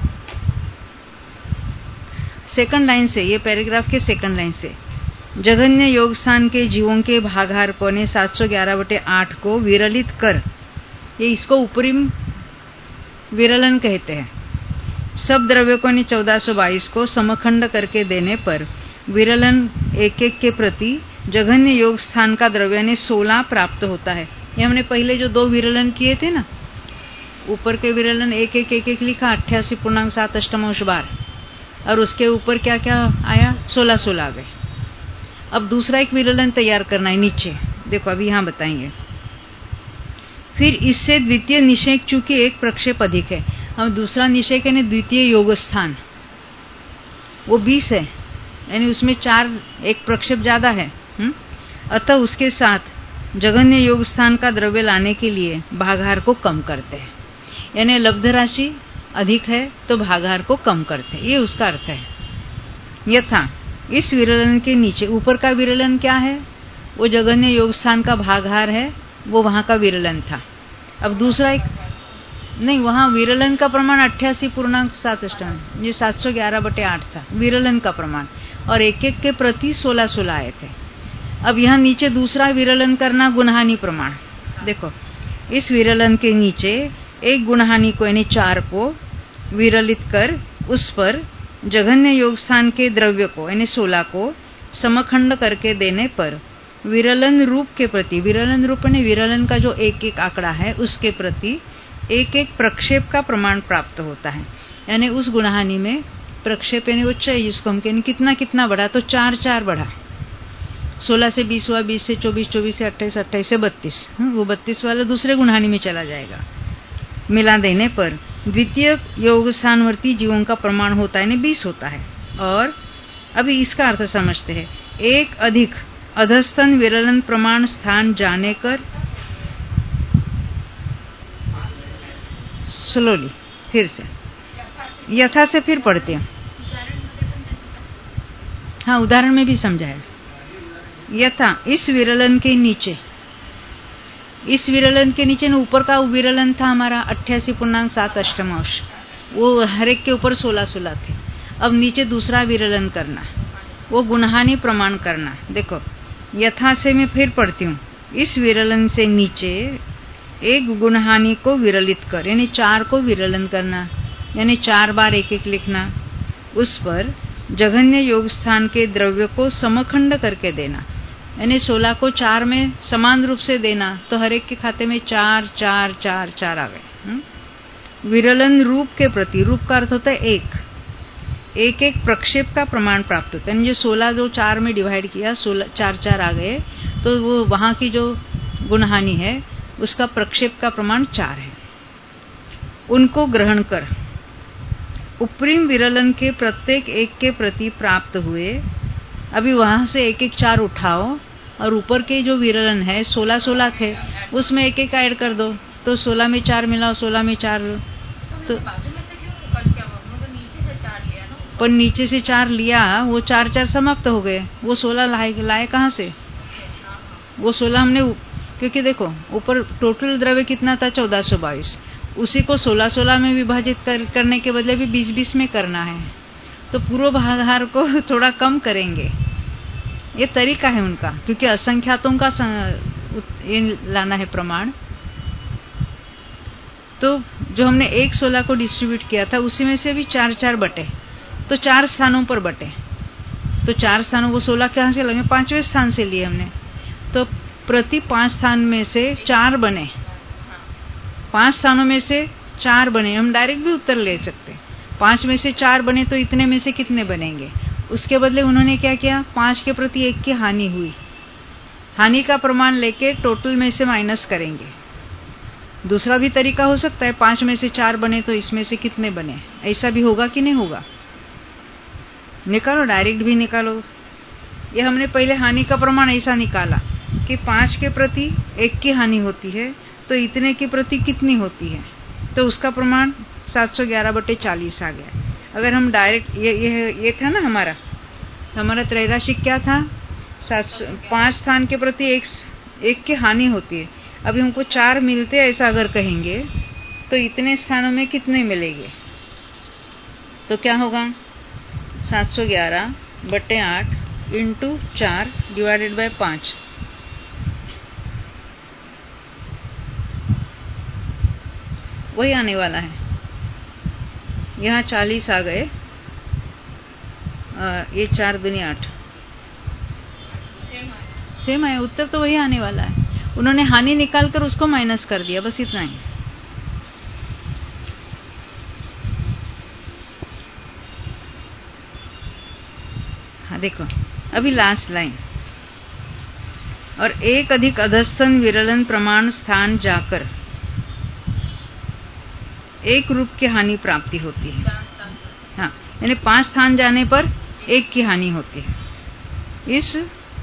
सेकंड लाइन से, ये पैराग्राफ के सेकंड लाइन से। जघन्य योग स्थान के जीवों के भागाहार को ने 711/8 को विरलित कर ये इसको उपरिम विरलन कहते हैं। सब द्रव्यों को 1422 को समखंड करके देने पर विरलन एक एक के प्रति जघन्य योग स्थान का द्रव्य यानी 16 प्राप्त होता है। ये हमने पहले जो 2 विरलन किए थे ना, ऊपर के विरलन एक एक लिखा 88.7 अष्टमांश बार, और उसके ऊपर क्या क्या आया 16 आ गए। अब दूसरा एक विरलन तैयार करना है नीचे, देखो अभी यहां बताएंगे। फिर इससे द्वितीय निषेक, चूंकि एक प्रक्षेप अधिक है, अब दूसरा निषेक यानी द्वितीय योग स्थान वो 20 है, यानी उसमें 4 एक प्रक्षेप ज्यादा है। अतः उसके साथ जघन्य योग स्थान का द्रव्य लाने के लिए भागाहार को कम करते हैं, यानी लब्ध राशि अधिक है तो भागाहार को कम करते हैं, ये उसका अर्थ है। यथा इस विरलन के नीचे, ऊपर का विरलन क्या है, वो जघन्य योग स्थान का भागाहार है, वो वहां का विरलन था। अब दूसरा एक नहीं, वहां विरलन का प्रमाण 88.7 अष्टमांश, ये 711/8 था विरलन का प्रमाण, और एक एक के प्रति 16 आए थे। अब यहाँ नीचे दूसरा विरलन करना गुणहानि प्रमाण। देखो इस विरलन के नीचे एक गुणहानि को यानी 4 को विरलित कर उस पर जघन्य योग स्थान के द्रव्य को यानी 16 को समखंड करके देने पर विरलन रूप के प्रति, विरलन रूप यानी विरलन का जो एक एक आंकड़ा है उसके प्रति एक एक प्रक्षेप का प्रमाण प्राप्त होता है। यानी उस गुणहानि में प्रक्षेप यानी उच्च है जिसको हम कहने कितना कितना बढ़ा, तो 4 बढ़ा, 16 से 20 हुआ, 20 से 24, 24 से 28, 28 से 32, वो 32 वाला दूसरे गुणहानि में चला जाएगा। मिला देने पर द्वितीय योग स्थानवर्ती जीवों का प्रमाण होता है, यानी 20 होता है। और अभी इसका अर्थ समझते हैं। एक अधिक अधस्तन विरलन प्रमाण स्थान जाने कर, स्लोली फिर से यथा से फिर पढ़ते हैं। हाँ, उदाहरण में भी समझा है। यथा इस विरलन के नीचे, इस विरलन के नीचे न ऊपर का विरलन था हमारा 88.7 अष्टमांश, वो हर एक के ऊपर 16 थे। अब नीचे दूसरा विरलन करना, वो गुणहानि प्रमाण करना। देखो यथा से मैं फिर पढ़ती हूँ। इस विरलन से नीचे एक गुणहानि को विरलित कर, यानी 4 को विरलन करना, यानी 4 बार एक एक लिखना, उस पर जघन्य योग स्थान के द्रव्य को समखंड करके देना, यानी 16 को 4 में समान रूप से देना, तो हर एक के खाते में 4 4 4 4 आ गए। विरलन रूप के प्रति, रूप का अर्थ होता है एक एक प्रक्षेप का प्रमाण प्राप्त होता है, यानी जो 16 जो 4 में डिवाइड किया, 16 4 4 आ गए, तो वो वहां की जो गुणहानि है उसका प्रक्षेप का प्रमाण 4 है। उनको ग्रहण कर उपरिम विरलन के प्रत्येक एक के प्रति प्राप्त हुए, अभी वहां से एक एक 4 उठाओ, और ऊपर के जो विरलन है 16 थे, उसमें एक एक ऐड कर दो, तो 16 में 4 मिलाओ, 16 में 4 लो, तो पर नीचे से 4 लिया, वो 4 4 समाप्त हो गए, वो 16 लाए कहाँ से? वो 16 हमने, क्योंकि देखो ऊपर टोटल द्रव्य कितना था 1422, उसी को 16 में विभाजित करने के बदले भी 20 में करना है, तो पूर्व भागाहार को थोड़ा कम करेंगे। ये तरीका है उनका, क्योंकि असंख्यातों का ये लाना है प्रमाण। तो जो हमने 16 को डिस्ट्रीब्यूट किया था उसी में से भी 4 4 बटे, तो 4 स्थानों पर बटे, तो 4 स्थानों को 16 कहाँ से लगे? 5वें स्थान से लिए हमने, तो प्रति 5 स्थान में से 4 बने, 5 स्थानों में से 4 बने। हम डायरेक्ट भी उत्तर ले सकते, 5 में से 4 बने तो इतने में से कितने बनेंगे? उसके बदले उन्होंने क्या किया, 5 के प्रति 1 की हानि हुई, हानि का प्रमाण लेके टोटल में से माइनस करेंगे। दूसरा भी तरीका हो सकता है, 5 में से 4 बने तो इसमें से कितने बने, ऐसा भी होगा कि नहीं होगा? निकालो, डायरेक्ट भी निकालो। ये हमने पहले हानि का प्रमाण ऐसा निकाला कि 5 के प्रति 1 की हानि होती है, तो इतने के प्रति कितनी होती है, तो उसका प्रमाण 711/40 आ गया। अगर हम डायरेक्ट ये था ना हमारा त्रैराशिक क्या था, 5 स्थान के प्रति 1 की हानि होती है। अभी हमको 4 मिलते हैं ऐसा अगर कहेंगे, तो इतने स्थानों में कितने मिलेंगे? तो क्या होगा, 711/8 इंटू 4 डिवाइडेड बाय 5, वही आने वाला है। यहाँ 40 आ गए, ये 4 दूनी 8 सेम है, उत्तर तो वही आने वाला है। उन्होंने हानि निकालकर उसको माइनस कर दिया, बस इतना ही। हाँ देखो, अभी लास्ट लाइन। और एक अधिक अधस्तन विरलन प्रमाण स्थान जाकर एक रूप की हानि प्राप्ति होती है। हाँ, यानी 5 स्थान जाने पर 1 की हानि होती है। इस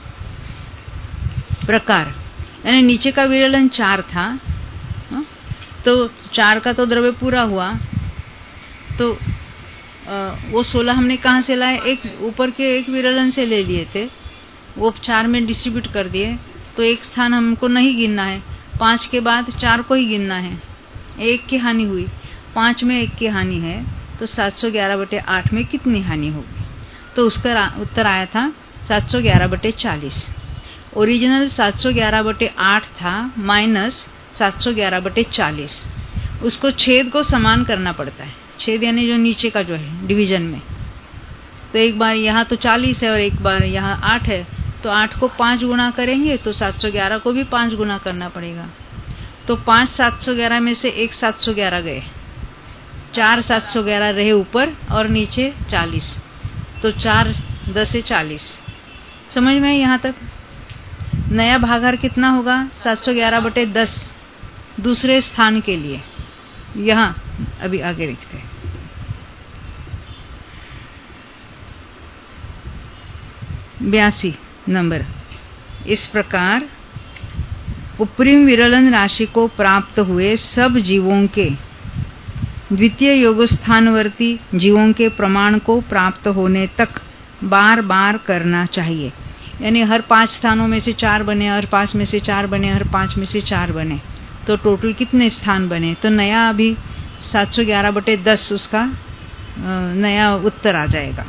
प्रकार, यानी नीचे का विरलन 4 था, तो 4 का तो द्रव्य पूरा हुआ, तो वो 16 हमने कहाँ से लाए? एक ऊपर के एक विरलन से ले लिए थे, वो 4 में डिस्ट्रीब्यूट कर दिए, तो 1 स्थान हमको नहीं गिनना है। 5 के बाद 4 को ही गिनना है। 1 की हानि हुई, 5 में 1 की हानि है, तो 711/8 में कितनी हानि होगी? तो उसका उत्तर आया था 711/40। ओरिजिनल 711/8 था माइनस 711/40। उसको छेद को समान करना पड़ता है। छेद यानी जो नीचे का जो है डिवीजन में, तो एक बार यहाँ तो 40 है और एक बार यहाँ 8 है, तो 8 को 5 गुना करेंगे तो 711 को भी 5 गुना करना पड़ेगा। तो 5 711 में से 1 711 गए, 4 711 रहे ऊपर और नीचे 40, तो 4 10 40। समझ में यहाँ तक? नया भागाहार कितना होगा? 711/10 दूसरे स्थान के लिए। यहाँ अभी आगे लिखते हैं। बयासी नंबर। इस प्रकार उपरिम विरलन राशि को प्राप्त हुए सब जीवों के द्वितीय योगस्थानवर्ती जीवों के प्रमाण को प्राप्त होने तक बार बार करना चाहिए। यानी हर 5 स्थानों में से 4 बने, हर 5 में से 4 बने, हर 5 में से 4 बने, तो टोटल कितने स्थान बने? तो नया अभी 711/10 उसका नया उत्तर आ जाएगा।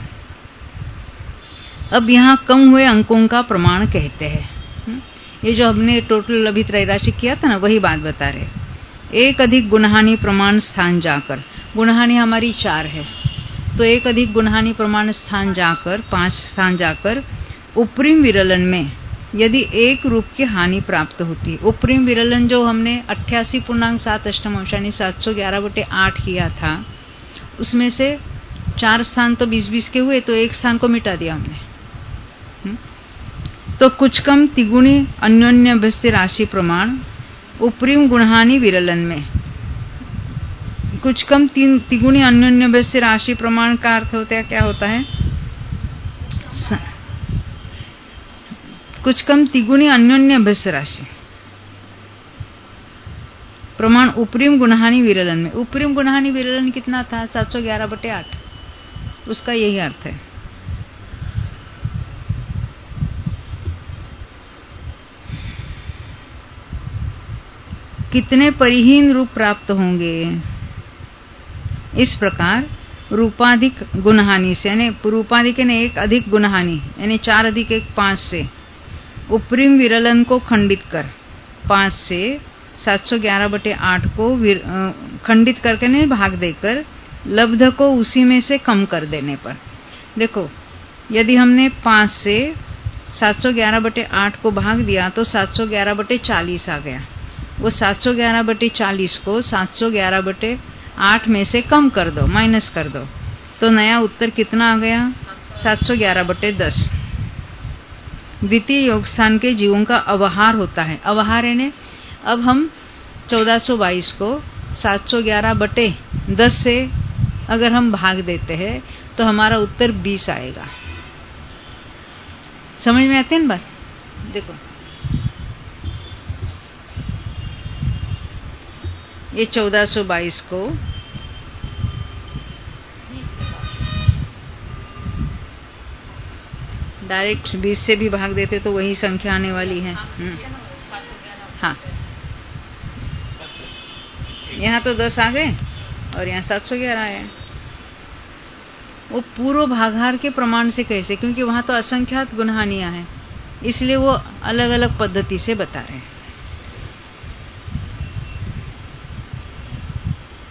अब यहाँ कम हुए अंकों का प्रमाण कहते हैं। ये जो हमने टोटल अभी त्रैराशि किया था ना, वही बात बता रहे। एक अधिक गुणहानि प्रमाण स्थान जाकर, गुणहानि हमारी 4 है, तो एक अधिक गुणहानि प्रमाण स्थान जाकर 5 स्थान जाकर उपरिम विरलन में यदि एक रूप की हानि प्राप्त होती है। उपरिम विरलन जो हमने 88.7 अष्टमांश यानी 711/8 किया था, उसमें से 4 स्थान तो 20-20 के हुए, तो 1 स्थान को मिटा दिया हमने। तो कुछ कम तिगुणी अन्योन्य अभ्यस्त राशि प्रमाण उपरिम गुणहानि विरलन में, कुछ कम तिगुणी अन्योन्य अभ्यस्त राशि प्रमाण का अर्थ होता है, क्या होता है? कुछ कम तिगुणी अन्योन्य अभ्यस्त राशि प्रमाण उपरिम गुणहानि विरलन में। उपरिम गुणहानि विरलन कितना था? 711/8, उसका यही अर्थ है। कितने परिहीन रूप प्राप्त होंगे? इस प्रकार रूपाधिक गुणहानि से, यानी रूपाधिक यानी एक अधिक गुणहानि यानी 4 अधिक 1 5 से उपरिम विरलन को खंडित कर 5 से 711/8 को खंडित करके नहीं भाग देकर लब्ध को उसी में से कम कर देने पर। देखो, यदि हमने 5 से 711/8 को भाग दिया तो 711/40 आ गया। वो 711/40 को 711/8 में से कम कर दो, माइनस कर दो, तो नया उत्तर कितना आ गया? 711/10। द्वितीय योग स्थान के जीवों का अवहार होता है। अवहार यानी अब हम 1422 को 711/10 से अगर हम भाग देते हैं तो हमारा उत्तर 20 आएगा। समझ में आती है ना बात? देखो, ये 1422 को डायरेक्ट 20 से भी भाग देते तो वही संख्या आने वाली है। हाँ, यहाँ तो 10 आ गए और यहाँ 711 आया। वो पूर्व भागाहार के प्रमाण से कैसे? क्योंकि वहां तो असंख्यात गुणहानियां हैं, इसलिए वो अलग अलग पद्धति से बता रहे हैं।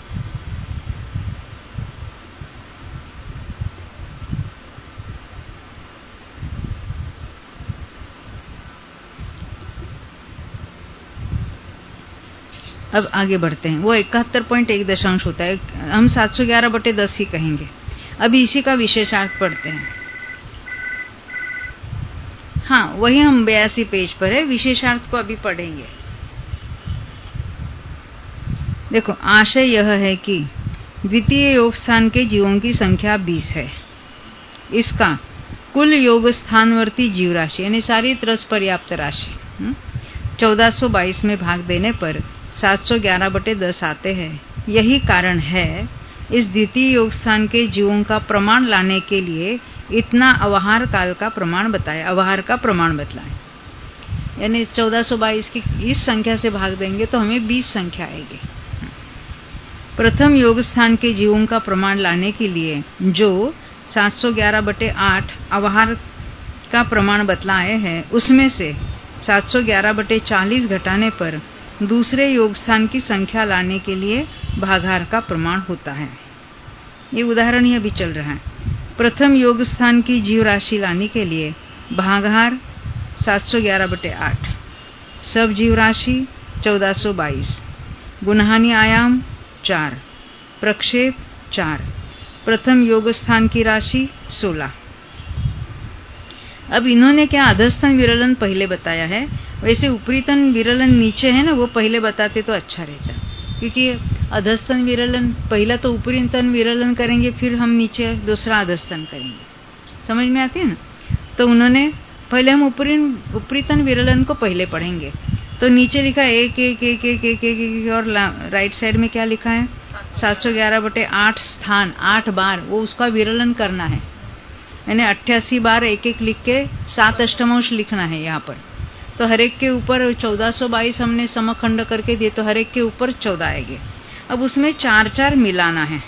अब आगे बढ़ते हैं। वो 71.1 होता है, हम 711/10 ही कहेंगे। अभी इसी का विशेषार्थ पढ़ते हैं। हाँ, वही हम 82 पेज पर है, विशेषार्थ को अभी पढ़ेंगे। देखो, आशय यह है कि द्वितीय योग स्थान के जीवों की संख्या 20 है। इसका कुल योग स्थानवर्ती जीव राशि यानी सारी त्रस पर्याप्त राशि 1422 में भाग देने पर 711/10 आते हैं। यही कारण है इस द्वितीय योग स्थान के जीवों का प्रमाण लाने के लिए इतना अवहार काल का प्रमाण बताया, अवहार का प्रमाण बतलाए। यानी 1422 की इस संख्या से भाग देंगे तो हमें 20 संख्या आएगी। प्रथम योग स्थान के जीवों का प्रमाण लाने के लिए जो 711/8 अवहार का प्रमाण बतलाए हैं, उसमें से 711/40 घटाने पर दूसरे योग स्थान की संख्या लाने के लिए भागाहार का प्रमाण होता है। ये उदाहरण ही अभी चल रहा है। प्रथम योग स्थान की जीव राशि लाने के लिए भागाहार 711/8, सब जीव राशि 1422, गुणहानि आयाम 4, प्रक्षेप 4, प्रथम योग स्थान की राशि 16। अब इन्होंने क्या अधस्तन विरलन पहले बताया है, वैसे ऊपरी तन विरलन नीचे है ना, वो पहले बताते तो अच्छा रहता, क्योंकि अधस्तन विरलन पहला तो ऊपरी तन विरलन करेंगे, फिर हम नीचे दूसरा अधस्तन करेंगे। समझ में आती है ना? तो उन्होंने पहले हम ऊपरी तन विरलन को पहले पढ़ेंगे। तो नीचे लिखा 1 और राइट साइड में क्या लिखा है 711/8 स्थान 8 बार, वो उसका विरलन करना है। यानी 88 बार 1 लिख के 7 अष्टमांश लिखना है यहाँ पर। तो हर एक के ऊपर 1422 हमने समखंड करके दिए, तो हर एक के ऊपर 14 आएंगे। अब उसमें 4-4 मिलाना है।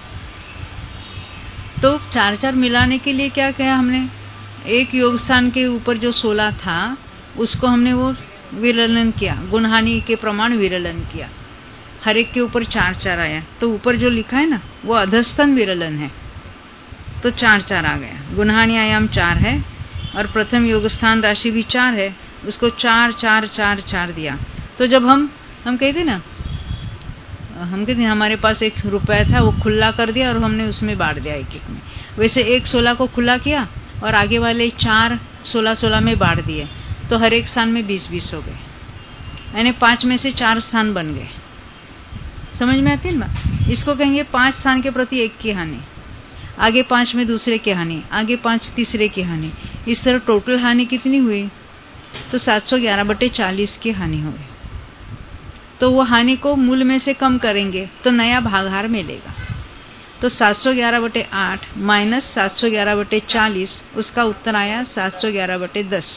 तो 4-4 मिलाने के लिए क्या किया हमने, एक योग स्थान के ऊपर जो 16 था उसको हमने वो विरलन किया, गुणहानि के प्रमाण विरलन किया, हर एक के ऊपर 4-4 आया। तो ऊपर जो लिखा है ना वो अधस्तन विरलन है, तो 4-4 आ गया। गुणहानि आयाम 4 है और प्रथम योग स्थान राशि भी 4 है, उसको 4-4-4-4 दिया। तो जब हम कहते ना, हम कहते हमारे पास 1 रुपया था, वो खुला कर दिया और हमने उसमें बांट दिया 1-1 में। वैसे 1 16 को खुला किया और आगे वाले 4 16-16 में बांट दिए, तो हर एक स्थान में 20-20 हो गए। यानी 5 में से 4 स्थान बन गए। समझ में आती है ना? इसको कहेंगे 5 स्थान के प्रति 1 की हानि, आगे 5 में दूसरे की हानि, आगे 5 तीसरे की हानि। इस तरह टोटल हानि कितनी हुई, तो 711/40 की हानि हुई। तो वो हानि को मूल में से कम करेंगे तो नया भागाहार मिलेगा। तो 711/8 माइनस 711/40, उसका उत्तर आया 711/10।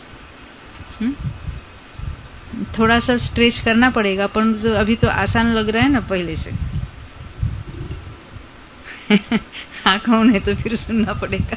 थोड़ा सा स्ट्रेच करना पड़ेगा, परंतु अभी तो आसान लग रहा है ना पहले से। हाँ कौन है तो फिर सुनना पड़ेगा।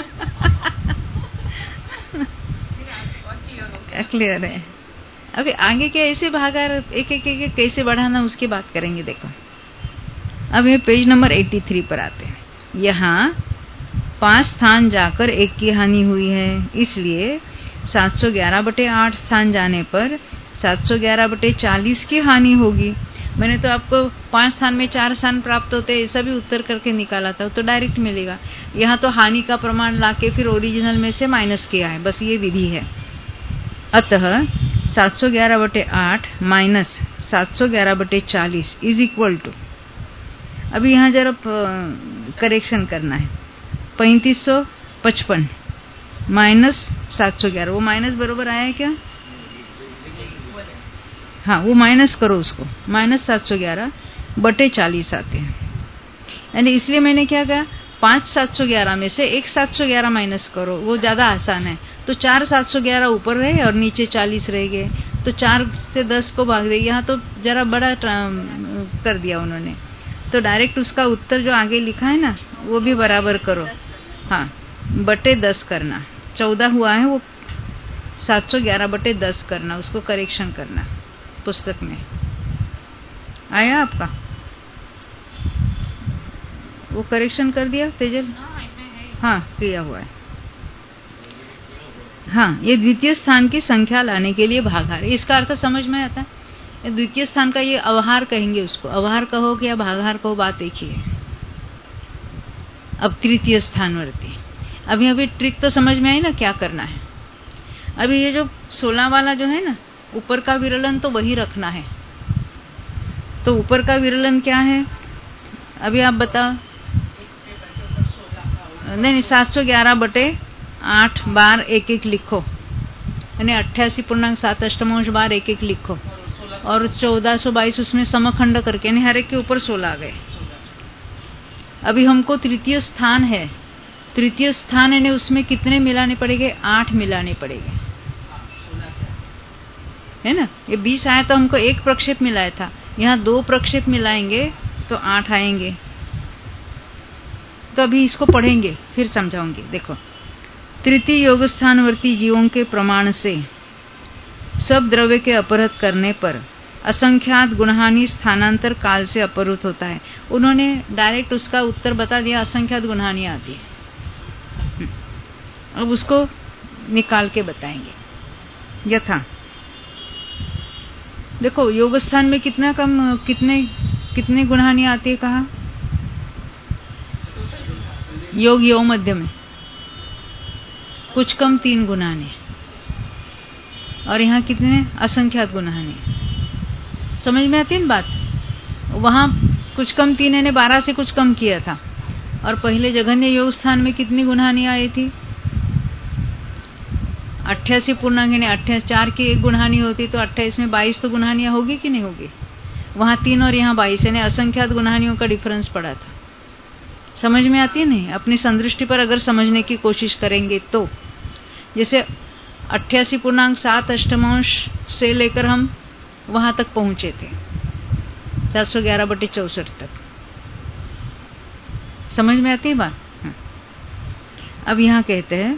क्लियर है? अभी आगे क्या ऐसे भागाहार एक कैसे बढ़ाना उसकी बात करेंगे। देखो अब ये पेज नंबर 83 पर आते हैं। यहाँ 5 स्थान जाकर 1 की हानि हुई है, इसलिए 711/8 स्थान जाने पर 711/40 की हानि होगी। मैंने तो आपको 5 स्थान में 4 स्थान प्राप्त होते ऐसा भी उत्तर करके निकाला था, तो डायरेक्ट मिलेगा। यहाँ तो हानि का प्रमाण लाके फिर ओरिजिनल में से माइनस किया है, बस ये विधि है। अतः 711/8 माइनस 711/40 इज इक्वल टू, अभी यहाँ जरा करेक्शन करना है, 3555 माइनस 711, वो माइनस बरोबर आया है क्या? हाँ वो माइनस करो उसको, माइनस 711/40 आते हैं। यानी इसलिए मैंने क्या कहा, 5 711 में से 1 711 माइनस करो, वो ज्यादा आसान है। तो 4 711 ऊपर रहे और नीचे 40 रह गए, तो 4 से 10 को भाग दे। यहाँ तो जरा बड़ा कर दिया उन्होंने, तो डायरेक्ट उसका उत्तर जो आगे लिखा है ना वो भी बराबर करो। हाँ बटे 10 करना, 14 हुआ है वो 711/10 करना, उसको करेक्शन करना। पुस्तक में आया आपका, वो करेक्शन कर दिया तेजल? हाँ किया हुआ है। हाँ ये द्वितीय स्थान की संख्या लाने के लिए भागाहार, इसका अर्थ समझ में आता है। द्वितीय स्थान का ये अवहार कहेंगे उसको, अवहार कहो कि या भागहार कहो, बात एक ही है। अब तृतीय स्थानवर्ती, अभी अभी ट्रिक तो समझ में आई ना क्या करना है। अभी ये जो 16 वाला जो है ना, ऊपर का विरलन तो वही रखना है। तो ऊपर का विरलन क्या है अभी आप बताओ। नहीं 711/8 बार एक एक लिखो, यानी 88.7 अष्टमांश बार एक एक लिखो, और 1422 उसमें समखंड करके, यानी हर एक के ऊपर 16 आ गए। अभी हमको तृतीय स्थान है, तृतीय स्थान यानी उसमें कितने मिलाने पड़ेंगे? 8 मिलाने पड़ेंगे, है ना। ये 20 आया तो हमको एक प्रक्षेप मिलाया था, यहाँ 2 प्रक्षेप मिलाएंगे तो 8 आएंगे। तो अभी इसको पढ़ेंगे फिर समझाऊंगी। देखो, तृतीय योग स्थानवर्ती जीवों के प्रमाण से सब द्रव्य के अपहृत करने पर असंख्यात गुणहानि स्थानांतर काल से अपहृत होता है। उन्होंने डायरेक्ट उसका उत्तर बता दिया, असंख्यात गुणहानि आती है। अब उसको निकाल के बताएंगे। यथा देखो, योग स्थान में कितने गुणहानि आती है कहा? योग यो मध्य में कुछ कम 3 गुणहानि, और यहाँ कितने? असंख्यात गुणहानि। समझ में आती है बात? वहां कुछ कम 3 ने 12 से कुछ कम किया था, और पहले जघन्य योग स्थान में कितनी गुणहानि आई थी? 88 पूर्णांक, यानी 4 की 1 गुणहानि होती तो 28 में 22 तो गुणहानियां होगी कि नहीं होगी? वहां 3 और यहाँ 22, यानी असंख्यात गुणहानियों का डिफरेंस पड़ा था। समझ में आती है नहीं? अपनी संदृष्टि पर अगर समझने की कोशिश करेंगे तो, जैसे 88.7 अष्टमांश से लेकर हम वहां तक पहुंचे थे, 711/64 तक। समझ में आती है बात? अब यहाँ कहते हैं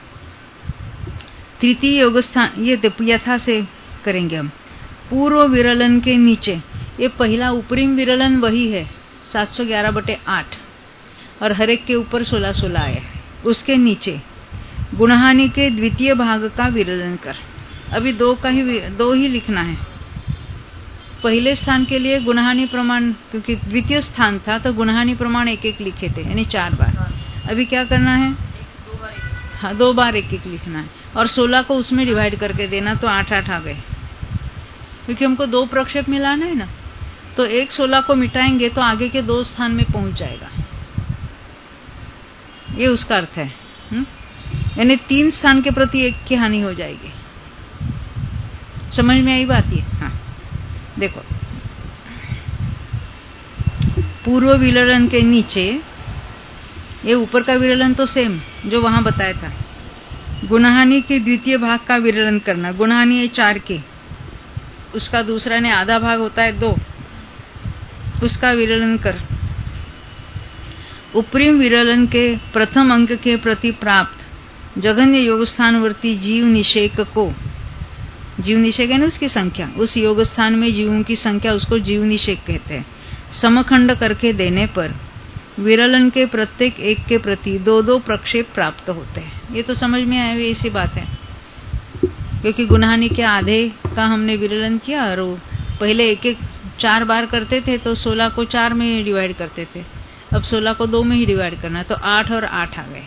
तृतीय योग स्थान, ये यथा से करेंगे हम। पूर्व विरलन के नीचे, ये पहला उपरिम विरलन वही है 711/8, और हर एक के ऊपर 16 आए। उसके नीचे गुणहानि के द्वितीय भाग का विरलन कर। अभी 2 ही लिखना है। पहले स्थान के लिए गुणहानि प्रमाण, क्योंकि द्वितीय स्थान था तो गुणहानि प्रमाण एक एक लिखे थे, यानी 4 बार। अभी क्या करना है? 2 बार एक एक लिखना है, और 16 को उसमें डिवाइड करके देना, तो 8 आ गए। क्योंकि हमको 2 प्रक्षेप मिलाना है ना, तो एक 16 को मिटाएंगे तो आगे के 2 स्थान में पहुंच जाएगा। ये उसका अर्थ है। यानी 3 स्थान के प्रति 1 की हानि हो जाएगी। समझ में आई बात ये? हाँ देखो, पूर्व विरलन के नीचे, ये ऊपर का विरलन तो सेम जो वहां बताया था, गुणहानि के द्वितीय भाग का विरलन करना। गुणहानि है 4 की, उसका दूसरा ने आधा भाग होता है 2, उसका विरलन कर। उपरिम विरलन के प्रथम अंक के प्रति प्राप्त जघन्य योग स्थानवर्ती जीव निषेक को, जीव निषेक है ना उसकी संख्या, उस योग स्थान में जीवों की संख्या, उसको जीव निषेक कहते हैं। समखंड करके देने पर विरलन के प्रत्येक एक के प्रति 2-2 प्रक्षेप प्राप्त होते हैं। ये तो समझ में आए हुए ऐसी बात है, क्योंकि गुणहानि के आधे का हमने विरलन किया, और पहले 4 बार करते थे तो 16 को 4 में डिवाइड करते थे, अब 16 को 2 में ही डिवाइड करना, तो 8 और 8 आ गए।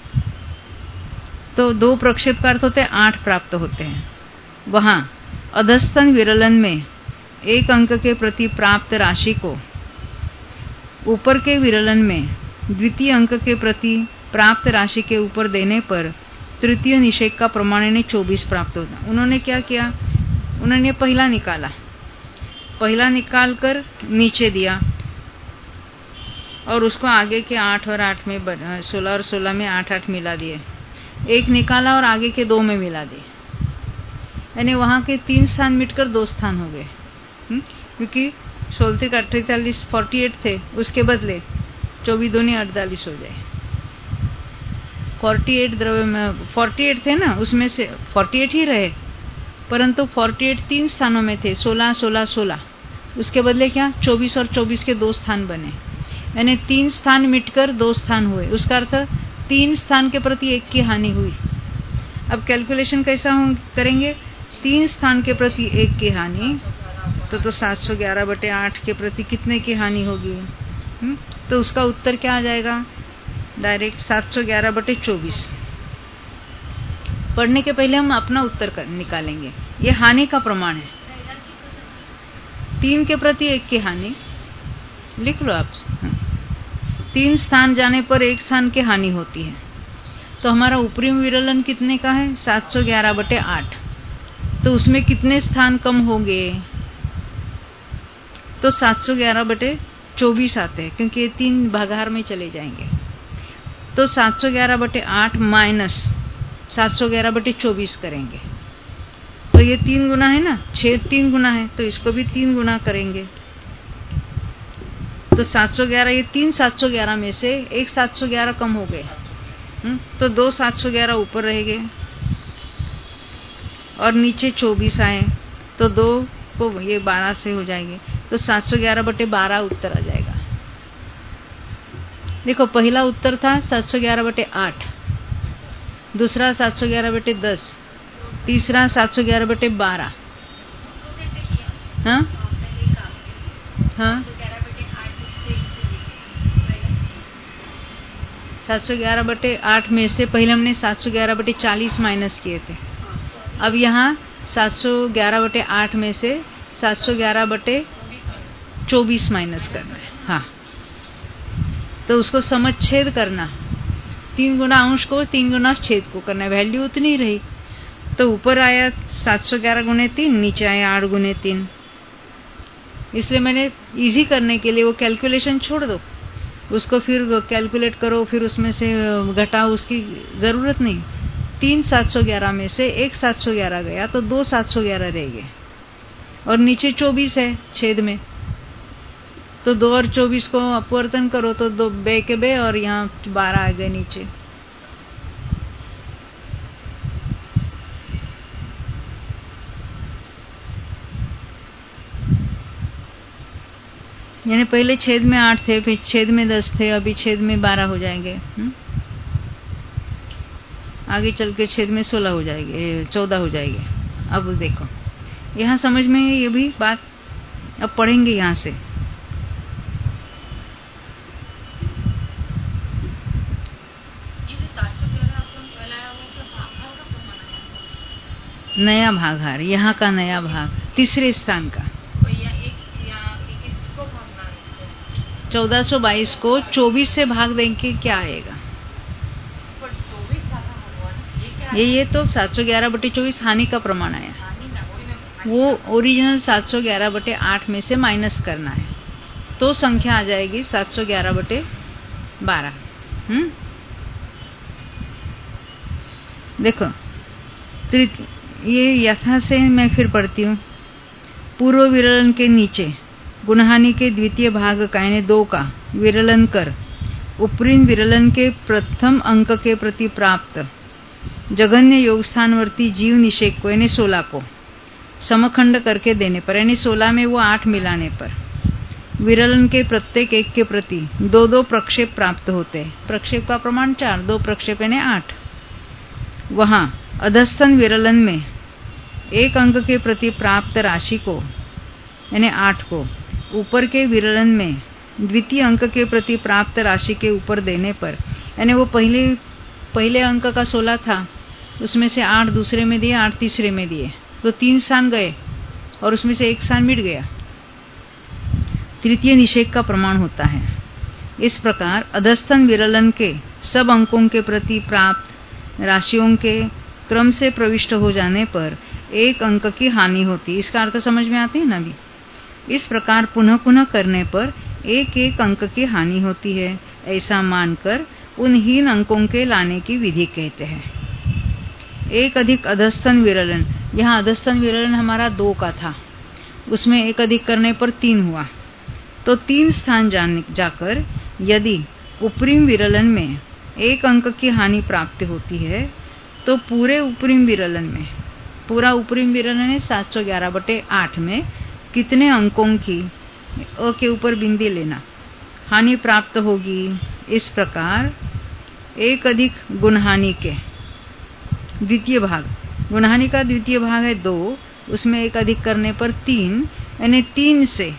तो 2 प्रक्षेप का अर्थ होते हैं 8 प्राप्त होते हैं। वहां अधस्तन विरलन में 1 अंक के प्रति प्राप्त राशि को ऊपर के विरलन में द्वितीय अंक के प्रति प्राप्त राशि के ऊपर देने पर तृतीय निषेक का प्रमाण ने 24 प्राप्त होता। उन्होंने क्या किया? उन्होंने पहला निकाल कर नीचे दिया, और उसको आगे के 8 और 8 में 16 और 16 में 8-8 मिला दिए। एक निकाला और आगे के 2 में मिला दिए, यानी वहां के 3 स्थान मिटकर 2 स्थान हो गए। क्योंकि 16 का 48 48 थे, उसके बदले 24 दूनी 48 हो जाए। 48 द्रव्य में 48 थे ना, उसमें से 48 ही रहे, परंतु 48 3 स्थानों में थे, 16 16 16, उसके बदले क्या 24 और 24 के 2 स्थान बने, यानी 3 स्थान मिटकर 2 स्थान हुए। उसका अर्थ 3 स्थान के प्रति 1 की हानि हुई। अब कैलकुलेशन कैसा करेंगे? 3 स्थान के प्रति 1 की हानि तो 711/8 के प्रति कितने की हानि होगी? तो उसका उत्तर क्या आ जाएगा? डायरेक्ट 711/24। पढ़ने के पहले हम अपना उत्तर निकालेंगे। ये हानि का प्रमाण है। 3 के प्रति 1 की हानि लिख लो आप। 3 स्थान जाने पर 1 स्थान की हानि होती है। तो हमारा ऊपरी विरलन कितने का है? 711/8। तो उसमें कितने स्थान कम होंगे? तो 711/24 आते हैं, क्योंकि ये 3 भागाहार में चले जाएंगे। तो 711/8 माइनस 711/24 करेंगे। तो ये 3 गुना है ना, 6 3 गुना है, तो इसको भी 3 गुना करेंगे। तो 711, ये 3 711 में से एक 711 कम हो गए, तो 2 711 ऊपर रह गए और नीचे 24 आए, तो 2 को ये 12 से हो जाएंगे। तो 711/12 उत्तर आ जाएगा। देखो, पहला उत्तर था 711/8, दूसरा 711/10, तीसरा 711/12। हाँ हाँ, 711/8 में से पहले हमने 711/40 माइनस किए थे। अब यहाँ 711/8 में से 711/24 माइनस करना है। हाँ, तो उसको समच्छेद करना, 3 गुना अंश को 3 गुना छेद को करना है। वैल्यू उतनी रही, तो ऊपर आया 711 गुने 3, नीचे आया 8 गुने 3। इसलिए मैंने इजी करने के लिए वो कैलकुलेशन छोड़ दो, उसको फिर कैलकुलेट करो, फिर उसमें से घटाओ, उसकी जरूरत नहीं। 3 711 में से एक 711 गया, तो 2 711 रह गए और नीचे 24 है छेद में, तो 2 और 24 को अपवर्तन करो तो 2 बे के बे और यहाँ 12 आ गए नीचे। यानी पहले छेद में 8 थे, फिर छेद में 10 थे, अभी छेद में 12 हो जाएंगे। आगे चल के छेद में 16 हो जाएंगे, 14 हो जाएंगे। अब देखो, यहाँ समझ में ये भी बात अब पढ़ेंगे यहाँ से। नया भागहार, यहाँ का नया भाग, तीसरे स्थान का। 1422 को 24 से भाग देंगे, क्या आएगा? ये तो 711/24 हानि का प्रमाण आया। वो ओरिजिनल 711/8 में से माइनस करना है, तो संख्या आ जाएगी 711/12। देखो, ये यथा से मैं फिर पढ़ती हूँ। पूर्व विरलन के नीचे गुणहानि के द्वितीय भाग का यानी 2 का विरलन कर ऊपरी विरलन के प्रथम अंक के प्रति प्राप्त जघन्य योग स्थानवर्ती जीव निषेक को यानी 16 को समखंड करके देने पर, यानी 16 में वो 8 मिलाने पर विरलन के प्रत्येक एक के प्रति 2-2 प्रक्षेप प्राप्त होते हैं। प्रक्षेप का प्रमाण 4, 2 प्रक्षेप यानी 8। वहां अधस्तन विरलन में एक अंक के प्रति प्राप्त राशि को यानी 8 को ऊपर के विरलन में द्वितीय अंक के प्रति प्राप्त राशि के ऊपर देने पर, यानी वो पहले अंक का 16 था, उसमें से 8 दूसरे में दिए, 8 तीसरे में दिए, तो 3 स्थान गए और उसमें से 1 स्थान मिट गया। तृतीय निषेक का प्रमाण होता है। इस प्रकार अधस्तन विरलन के सब अंकों के प्रति प्राप्त राशियों के क्रम से प्रविष्ट हो जाने पर एक अंक की हानि होती है। इसका अर्थ समझ में आती है ना अभी? इस प्रकार पुनः पुनः करने पर एक एक अंक की हानि होती है, ऐसा मानकर उन हीन अंकों के लाने की विधि कहते हैं। एक अधिक अधस्तन विरलन, यहाँ अधस्तन विरलन हमारा 2 का था, उसमें एक अधिक करने पर 3 हुआ, तो 3 स्थान जाकर यदि ऊपरी विरलन में एक अंक की हानि प्राप्त होती है, तो पूरे ऊपरी विरलन में, पूरा ऊपरी विरलन है 711/8 में कितने अंकों की अ के ऊपर बिंदी लेना हानि प्राप्त होगी। इस प्रकार एक अधिक गुणहानि के द्वितीय भाग, गुणहानि का द्वितीय भाग है 2, उसमें 1 अधिक करने पर 3, यानी 3 से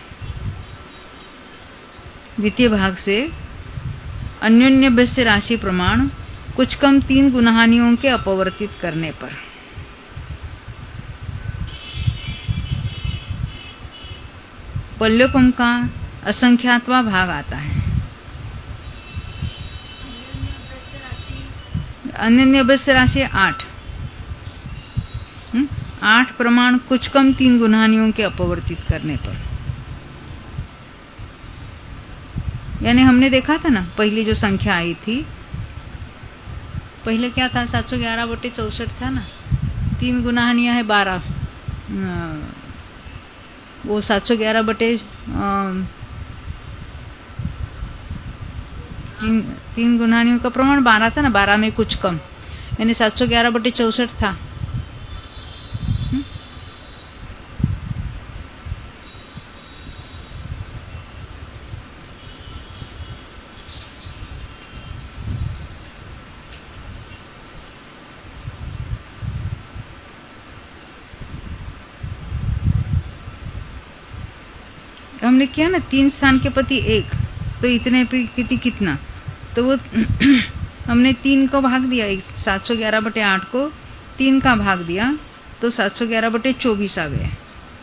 द्वितीय भाग से अन्योन्याभ्यस्य राशि प्रमाण कुछ कम 3 गुणहानियों के अपवर्तित करने पर। पल्योपम का असंख्यात्वा भाग आता है। अन्योन्याभ्यस्य राशि 8, 8 प्रमाण कुछ कम 3 गुणहानियों के अपवर्तित करने पर। यानी हमने देखा था ना, पहली जो संख्या आई थी, पहले क्या था, 711/64 था ना, 3 गुणहानियां है 12, वो 3 गुणहानियों का प्रमाण 12 था ना, 12 में कुछ कम, यानी 711/64 था। हमने किया ना 3 स्थान के प्रति 1, तो इतने पे कितना, तो वो हमने 3 को भाग दिया, 711/8 को 3 का भाग दिया, तो 711/24 आ गया,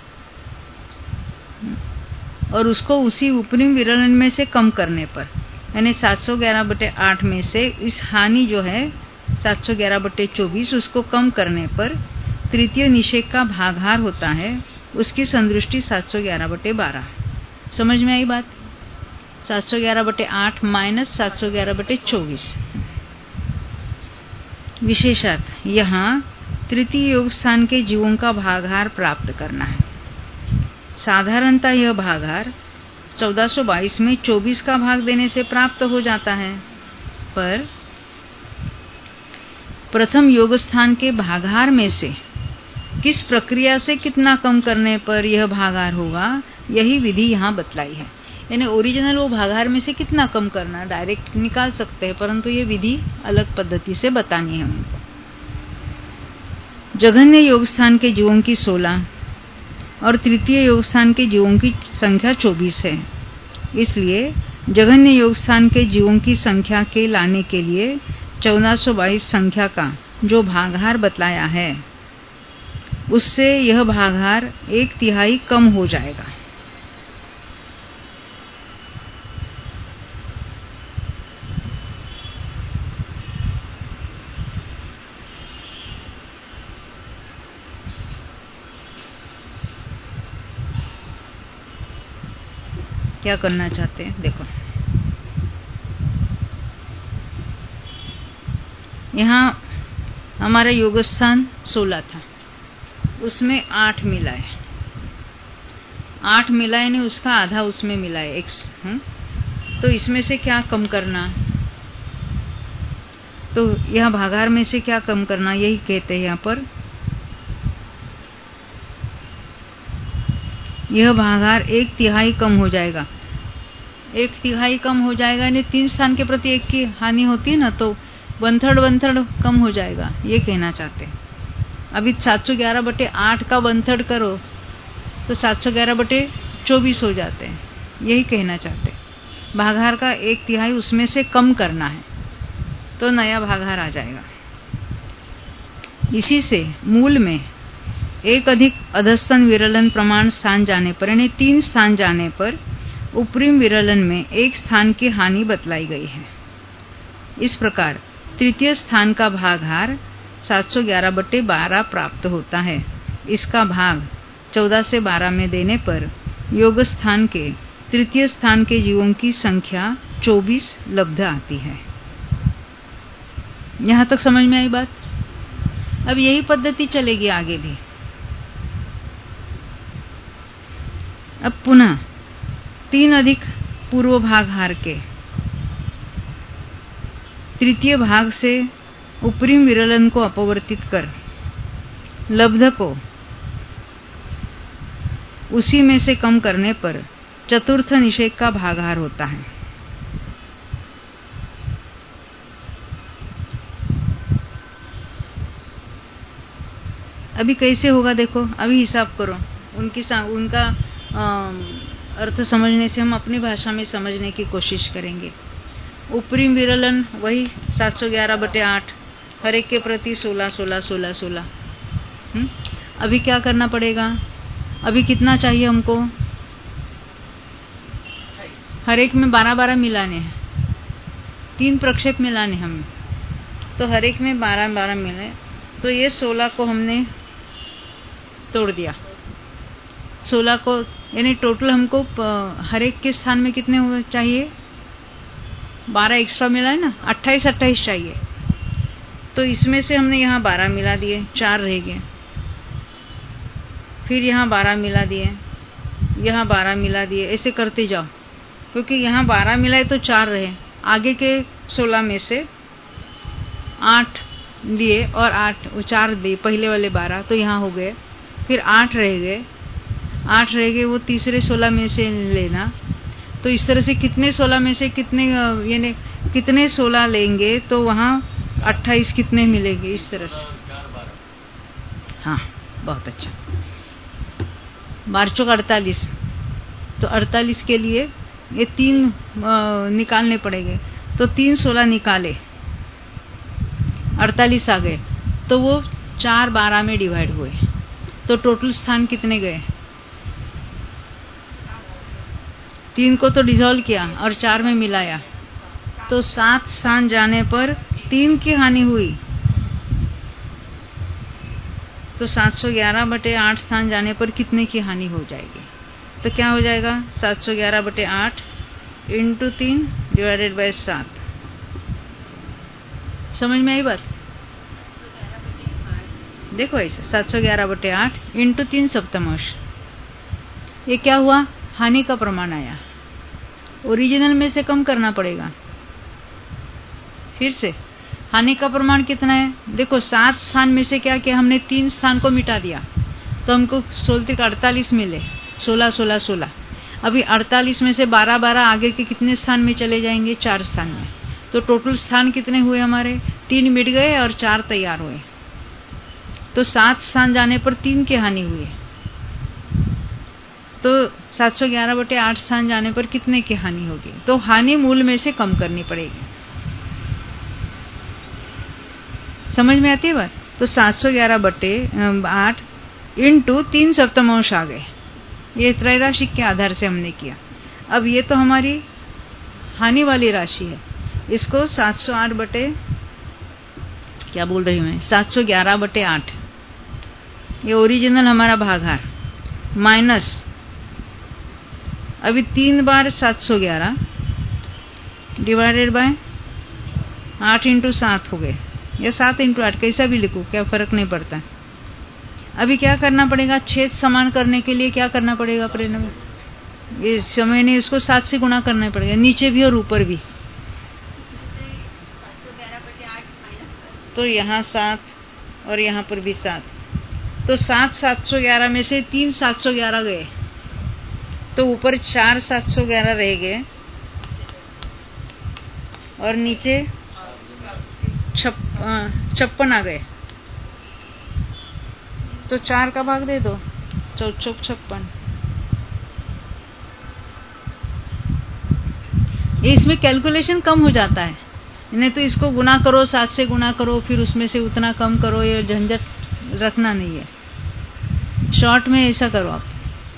और उसको उसी उपरिम विरलन में से कम करने पर, यानी 711/8 में से इस हानि जो है 711/24 उसको कम करने पर तृतीय निषेक का भागहार होता है, उसकी संदृष्टि 711/12। समझ में आई बात? 711/8 माइनस 711/24। विशेषार्थ, यहाँ तृतीय योग स्थान के जीवों का भागहार प्राप्त करना है। साधारणतः यह भागहार 1422 में 24 का भाग देने से प्राप्त हो जाता है, पर प्रथम योग स्थान के भागहार में से किस प्रक्रिया से कितना कम करने पर यह भागहार होगा, यही विधि यहाँ बतलाई है। यानी ओरिजिनल वो भागहार में से कितना कम करना, डायरेक्ट निकाल सकते हैं, परंतु ये विधि अलग पद्धति से बतानी है उनको। जघन्य योग स्थान के जीवों की 16 और तृतीय योग स्थान के जीवों की संख्या 24 है। इसलिए जघन्य योग स्थान के जीवों की संख्या के लाने के लिए 1422 संख्या का जो भागहार बतलाया है, उससे यह भागहार 1/3 कम हो जाएगा। क्या करना चाहते हैं, देखो यहाँ हमारा योग स्थान 16 था, उसमें 8 मिला है, 8 मिला है, यानी उसका आधा उसमें मिला है x। तो इसमें से क्या कम करना, तो यह भागाहार में से क्या कम करना, यही कहते हैं यहाँ पर। यह भागाहार 1/3 कम हो जाएगा, 1/3 कम हो जाएगा, यानी 3 स्थान के प्रति 1 की हानि होती है ना, तो 1/3 कम हो जाएगा, ये कहना चाहते हैं। अभी 711/8 का 1/3 करो तो 711/24 हो जाते हैं, यही कहना चाहते हैं। भागहार का 1/3 उसमें से कम करना है, तो नया भागहार आ जाएगा। इसी से मूल में 1 अधिक अधस्तन विरलन प्रमाण स्थान जाने पर, यानी 3 स्थान जाने पर उपरिम विरलन में 1 स्थान की हानि बतलाई गई है। इस प्रकार तृतीय स्थान का भागहार 711/12 प्राप्त होता है। इसका भाग 14 से 12 में देने पर योग स्थान के तृतीय स्थान के जीवों की संख्या 24 लब्ध आती है। यहाँ तक समझ में आई बात? अब यही पद्धति चलेगी आगे भी। अब पुनः 3 अधिक पूर्व भागहार के तृतीय भाग से उपरिम विरलन को अपवर्तित कर लब्ध को उसी में से कम करने पर चतुर्थ निषेक का भागहार होता है। अभी कैसे होगा देखो, अभी हिसाब करो। उनका अर्थ समझने से हम अपनी भाषा में समझने की कोशिश करेंगे। ऊपरी विरलन वही 711/8, हर एक के प्रति 16 16 16 16। अभी क्या करना पड़ेगा, अभी कितना चाहिए हमको, हर एक में 12 12 मिलाने हैं, 3 प्रक्षेप मिलाने हमें, तो हर एक में 12 12 मिले, तो ये 16 को हमने तोड़ दिया। 16 को यानी टोटल हमको हर एक के स्थान में कितने हुए चाहिए, 12 एक्स्ट्रा मिला है ना, 28 28 चाहिए। तो इसमें से हमने यहाँ 12 मिला दिए, 4 रह गए। फिर यहाँ 12 मिला दिए, यहाँ 12 मिला दिए, ऐसे करते जाओ, क्योंकि यहाँ 12 मिलाए तो 4 रहे। आगे के 16 में से 8 दिए और 4 दिए, पहले वाले 12 तो यहाँ हो गए। फिर 8 रह गए, 8 रह गए, वो तीसरे 16 में से लेना। तो इस तरह से कितने 16 में से कितने, यानी कितने 16 लेंगे तो वहाँ 28 कितने मिलेंगे, इस तरह से। हाँ, बहुत अच्छा। 12 चौक 48, तो 48 के लिए ये 3 निकालने पड़ेंगे। तो 3 16 निकाले, 48 आ गए, तो वो 4 12 में डिवाइड हुए, तो टोटल स्थान कितने गए, 3 को तो डिसॉल्व किया और 4 में मिलाया, तो 7 स्थान जाने पर 3 की हानि हुई। तो 711/8 स्थान जाने पर कितने की हानि हो जाएगी, तो क्या हो जाएगा, 711/8 × 3 / 7। समझ में आई बात? देखो ऐसे 711/8 × 3 सप्तमांश, ये क्या हुआ, हानि का प्रमाण आया। ओरिजिनल में से कम करना पड़ेगा। फिर से हानि का प्रमाण कितना है, देखो 7 स्थान में से क्या किया हमने, 3 स्थान को मिटा दिया, तो हमको 48 मिले, 16 16 16। अभी 48 में से 12 12 आगे के कितने स्थान में चले जाएंगे, 4 स्थान में। तो टोटल स्थान कितने हुए हमारे, 3 मिट गए और 4 तैयार हुए। तो 7 स्थान जाने पर 3 की हानि हुई, तो 711/8 स्थान जाने पर कितने की हानि होगी, तो हानि मूल में से कम करनी पड़ेगी। समझ में आती है बात? तो 711/8 × 3 सप्तमांश आ गए, ये त्रैराशिक के आधार से हमने किया। अब ये तो हमारी हानि वाली राशि है, इसको 708 क्या बोल रही हूं मैं, 711/8, ये ओरिजिनल हमारा भागाहार, माइनस अभी 3 बार 711 डिवाइडेड बाय 8 × 7 हो गए, या 7 × 8 कैसा भी लिखो, क्या फर्क नहीं पड़ता। अभी क्या करना पड़ेगा, छेद समान करने के लिए क्या करना पड़ेगा, परिणाम ये समय ने इसको 7 से गुणा करना पड़ेगा, नीचे भी और ऊपर भी। तो यहाँ 7 और यहाँ पर भी 7, तो 7 711 में से 3 711 गए, तो ऊपर 4 711 रह गए और नीचे 56 आ गए। तो 4 का भाग दे दो, 4 चौक 56। इसमें कैलकुलेशन कम हो जाता है, नहीं तो इसको गुना करो, 7 से गुना करो, फिर उसमें से उतना कम करो, ये झंझट रखना नहीं है। शॉर्ट में ऐसा करो आप।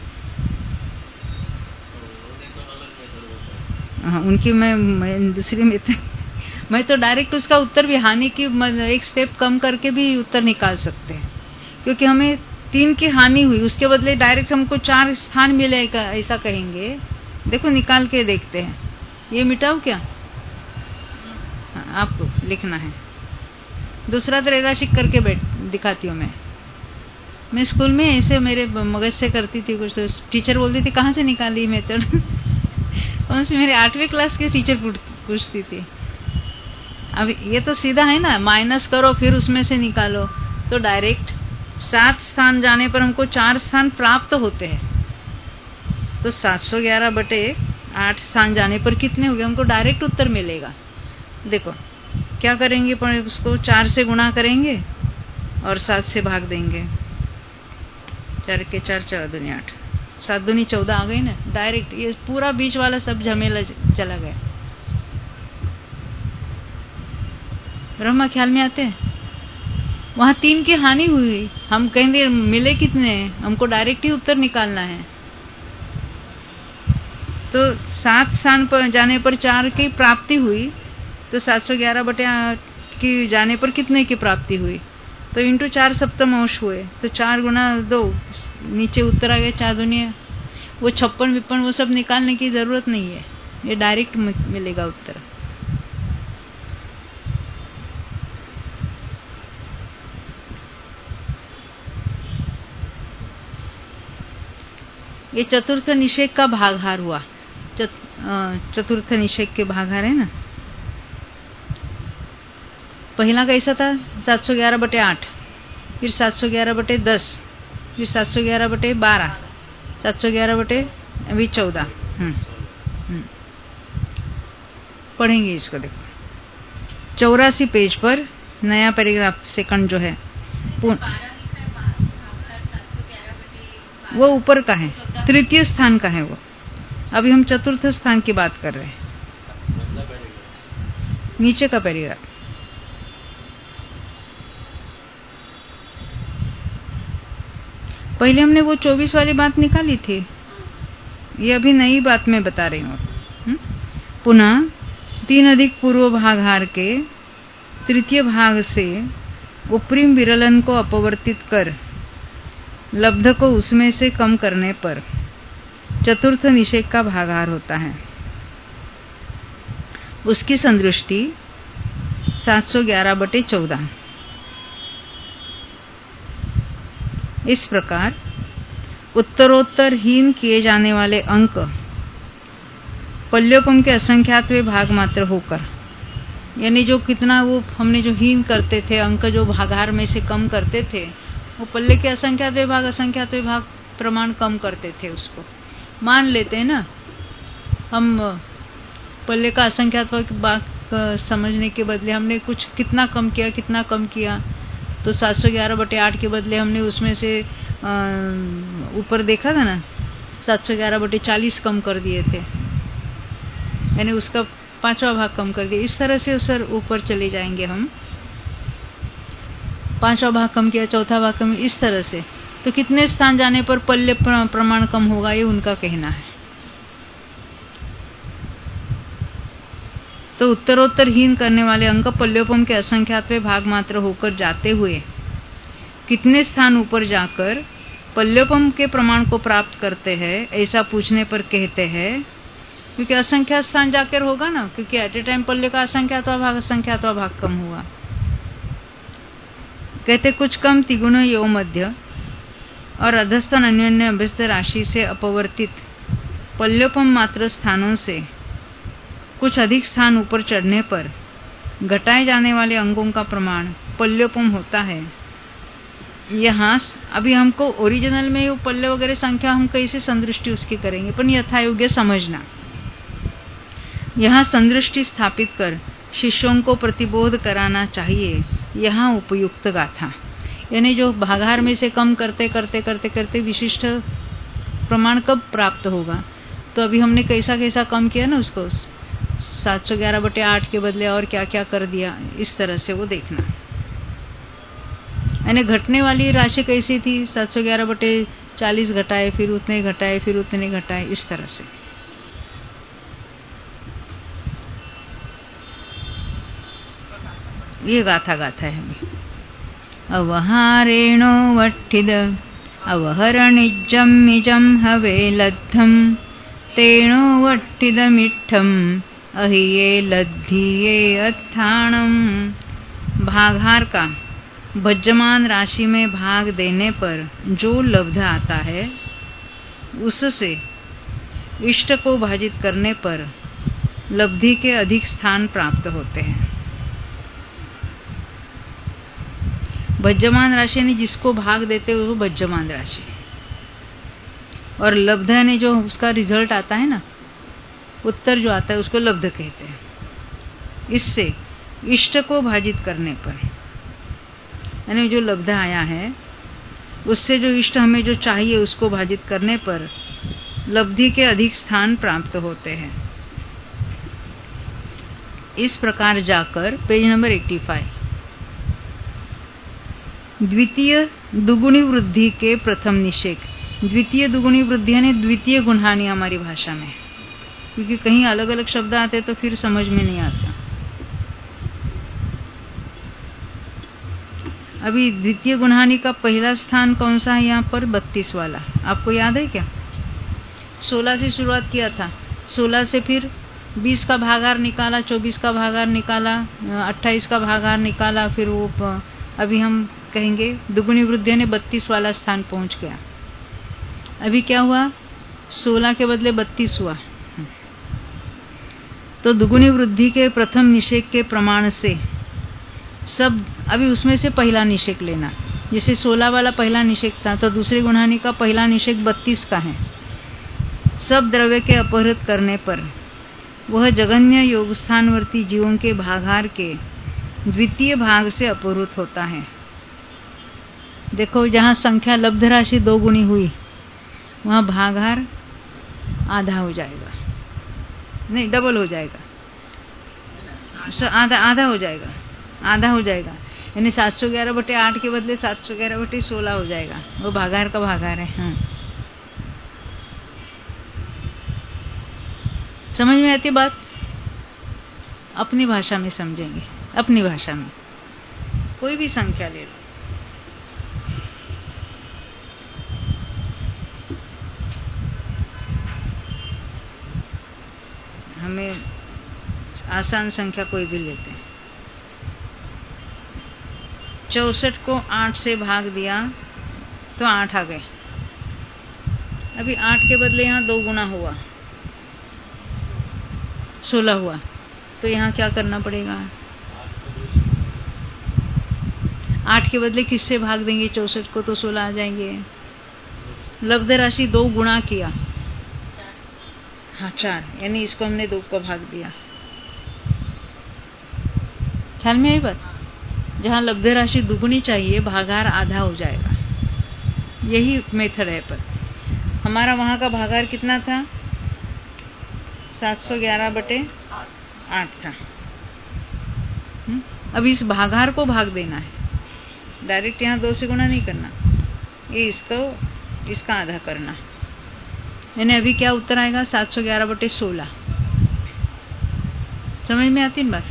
हाँ, उनकी मैं दूसरी में मैं तो डायरेक्ट उसका उत्तर भी, हानि की एक स्टेप कम करके भी उत्तर निकाल सकते हैं, क्योंकि हमें 3 की हानि हुई, उसके बदले डायरेक्ट हमको 4 स्थान मिलेगा ऐसा कहेंगे। देखो निकाल के देखते हैं, ये मिटाओ क्या, हाँ, आपको लिखना है। दूसरा त्रैराशिक करके दिखाती हूँ मैं स्कूल में ऐसे मेरे मगज से करती थी कुछ, तो टीचर बोलती थी कहाँ से निकाली मेथड कौन सी, मेरे 8वीं क्लास के टीचर पूछती थी। अब ये तो सीधा है ना, माइनस करो फिर उसमें से निकालो, तो डायरेक्ट 7 स्थान जाने पर हमको 4 स्थान प्राप्त होते हैं। तो 711/8 स्थान जाने पर कितने हो गए, हमको डायरेक्ट उत्तर मिलेगा। देखो क्या करेंगे, पर उसको 4 से गुणा करेंगे और 7 से भाग देंगे, 4 के 4 4 दूनी 8, 7 दूनी 14 आ गई ना डायरेक्ट। ये पूरा बीच वाला सब झमेला चला गया। ब्रह्मा ख्याल में आते हैं। वहां 3 की हानि हुई, हम कहेंगे मिले कितने, हमको डायरेक्ट ही उत्तर निकालना है। तो 7 स्थान पर जाने पर 4 की प्राप्ति हुई, तो 711/8 की जाने पर कितने की प्राप्ति हुई, तो इंटू 4 सप्तम अंश हुए, तो 4 गुना 2 नीचे उत्तर आ गया 4 दुनिया। वो 56 विपन वो सब निकालने की जरूरत नहीं है, ये डायरेक्ट मिलेगा उत्तर। ये चतुर्थ निषेक का भागहार हुआ। चतुर्थ निषेक के भागहार है ना। पहला कैसा था 711/8, फिर 711/10, फिर 711/12, 711/14। पढ़ेंगे इसको। देखो 84 पेज पर नया पैराग्राफ सेकंड जो है वो ऊपर का है, तृतीय स्थान का है वो। अभी हम चतुर्थ स्थान की बात कर रहे हैं, नीचे का पैराग्राफ। पहले हमने वो 24 वाली बात निकाली थी, ये अभी नई बात मैं बता रही हूँ। पुनः 3 अधिक पूर्व भागहार के तृतीय भाग से उपरिम विरलन को अपवर्तित कर लब्ध को उसमें से कम करने पर चतुर्थ निषेक का भागहार होता है। उसकी संदृष्टि 711/14। इस प्रकार उत्तरोत्तर हीन किए जाने वाले अंक पल्योपम के असंख्यात्वे भाग मात्र होकर, यानी जो कितना वो हमने जो हीन करते थे अंक, जो भागहार में से कम करते थे, वो पल्ले के असंख्यात्वे भाग प्रमाण कम करते थे। उसको मान लेते हैं ना हम, पल्ले का असंख्यात्मक भाग समझने के बदले हमने कुछ कितना कम किया, तो 711/8 के बदले हमने उसमें से ऊपर देखा था ना 711/40 कम कर दिए थे, यानी उसका 5वां भाग कम कर दिया। इस तरह से सर ऊपर चले जाएंगे हम, 5वां भाग कम किया, 4था भाग कम, इस तरह से। तो कितने स्थान जाने पर पल्ले प्रमाण कम होगा, ये उनका कहना है। तो उत्तरोत्तर हीन करने वाले अंक पल्योपम के असंख्यात्वे भाग मात्र होकर जाते हुए कितने स्थान ऊपर जाकर पल्योपम के प्रमाण को प्राप्त करते हैं, ऐसा पूछने पर कहते हैं क्योंकि असंख्यात स्थान जाकर होगा ना, क्योंकि एट ए टाइम पल्ले का असंख्यातवा भाग कम हुआ। कहते कुछ कम तिगुण यो मध्य और अधस्तन अन्योन्य अभ्यस्त राशि से अपवर्तित पल्योपम मात्र स्थानों से कुछ अधिक स्थान ऊपर चढ़ने पर घटाए जाने वाले अंगों का प्रमाण पल्योपम होता है। यहाँ अभी हमको ओरिजिनल में वो पल्ले वगैरह संख्या हम कैसे संदृष्टि उसकी करेंगे, पर यथायोग्य समझना। यहाँ संदृष्टि स्थापित कर शिष्यों को प्रतिबोध कराना चाहिए। यहाँ उपयुक्त गाथा, यानी जो भागहार में से कम करते करते करते करते विशिष्ट प्रमाण कब प्राप्त होगा, तो अभी हमने कैसा कम किया ना उसको 711/8 के बदले और क्या क्या कर दिया, इस तरह से वो देखना। यानी घटने वाली राशि कैसी थी, 711/40 घटाए, फिर उतने घटाए, फिर उतने घटाए, इस तरह से। ये गाथा है अभी। अवहारेणो वट्ठिद अवहरणिज्जं निजं हवे लद्धं तेणो वट्ठिदमिट्ठम् अहिये लद्धिये अत्थाणम। भागहार का भज्यमान राशि में भाग देने पर जो लब्ध आता है, उससे इष्ट को भाजित करने पर लब्धि के अधिक स्थान प्राप्त होते हैं। भज्यमान राशि ने जिसको भाग देते हो वो भज्यमान राशि, और लब्ध ने जो उसका रिजल्ट आता है ना, उत्तर जो आता है, उसको लब्ध कहते हैं। इससे इष्ट को भाजित करने पर, यानी जो लब्ध आया है उससे जो इष्ट हमें जो चाहिए उसको भाजित करने पर लब्धि के अधिक स्थान प्राप्त होते हैं। इस प्रकार जाकर पेज नंबर 85, द्वितीय दुगुणी वृद्धि के प्रथम निषेध। द्वितीय दुगुणी वृद्धि यानी द्वितीय गुणहानि हमारी भाषा में, क्योंकि कहीं अलग अलग शब्द आते तो फिर समझ में नहीं आता। अभी द्वितीय गुणहानि का पहला स्थान कौन सा है यहाँ पर? 32 वाला। आपको याद है क्या? 16 से शुरुआत किया था, 16 से फिर 20 का भागार निकाला, 24 का भागार निकाला, 28 का भागार निकाला, फिर वो अभी हम कहेंगे दुगुनी वृद्धि ने 32 वाला स्थान पहुंच गया। अभी क्या हुआ? 16 के बदले 32 हुआ। तो दुगुनी वृद्धि के प्रथम निषेध के प्रमाण से सब, अभी उसमें से पहला निषेध लेना। जैसे 16 वाला पहला निषेध था, तो दूसरी गुणहानि का पहला निषेध 32 का है। सब द्रव्य के अपहृत करने पर वह जगन्य योगस्थानवर्ती जीवों के भागार के द्वितीय भाग से अपहृत होता है। देखो, जहां संख्या लब्ध राशि 2 गुनी हुई वहां भागार आधा हो जाएगा, नहीं डबल हो जाएगा, आधा हो जाएगा, आधा हो जाएगा। यानी 711/8 के बदले 711/16 हो जाएगा। वो भागार का भागार है। हाँ, समझ में आती बात? अपनी भाषा में समझेंगे, अपनी भाषा में। कोई भी संख्या ले लो, हमें आसान संख्या कोई भी लेते हैं। 64 को 8 से भाग दिया तो 8 आ गए। अभी 8 के बदले यहाँ 2 गुना हुआ, 16 हुआ। तो यहाँ क्या करना पड़ेगा? 8 के बदले किससे भाग देंगे 64 को? तो 16 आ जाएंगे। लब्ध राशि 2 गुणा किया, हाँ 4, यानी इसको हमने 2 का भाग दिया। ख्याल में आई बात? जहां लब्ध राशि दुगुनी चाहिए, भागार आधा हो जाएगा। यही मेथड है। पर हमारा वहां का भागार कितना था? 711/8 था। अब इस भागार को भाग देना है, डायरेक्ट यहाँ 2 से गुणा नहीं करना, ये इसका आधा करना। यानी अभी क्या उत्तर आएगा? 711/16। समझ में आती है बात?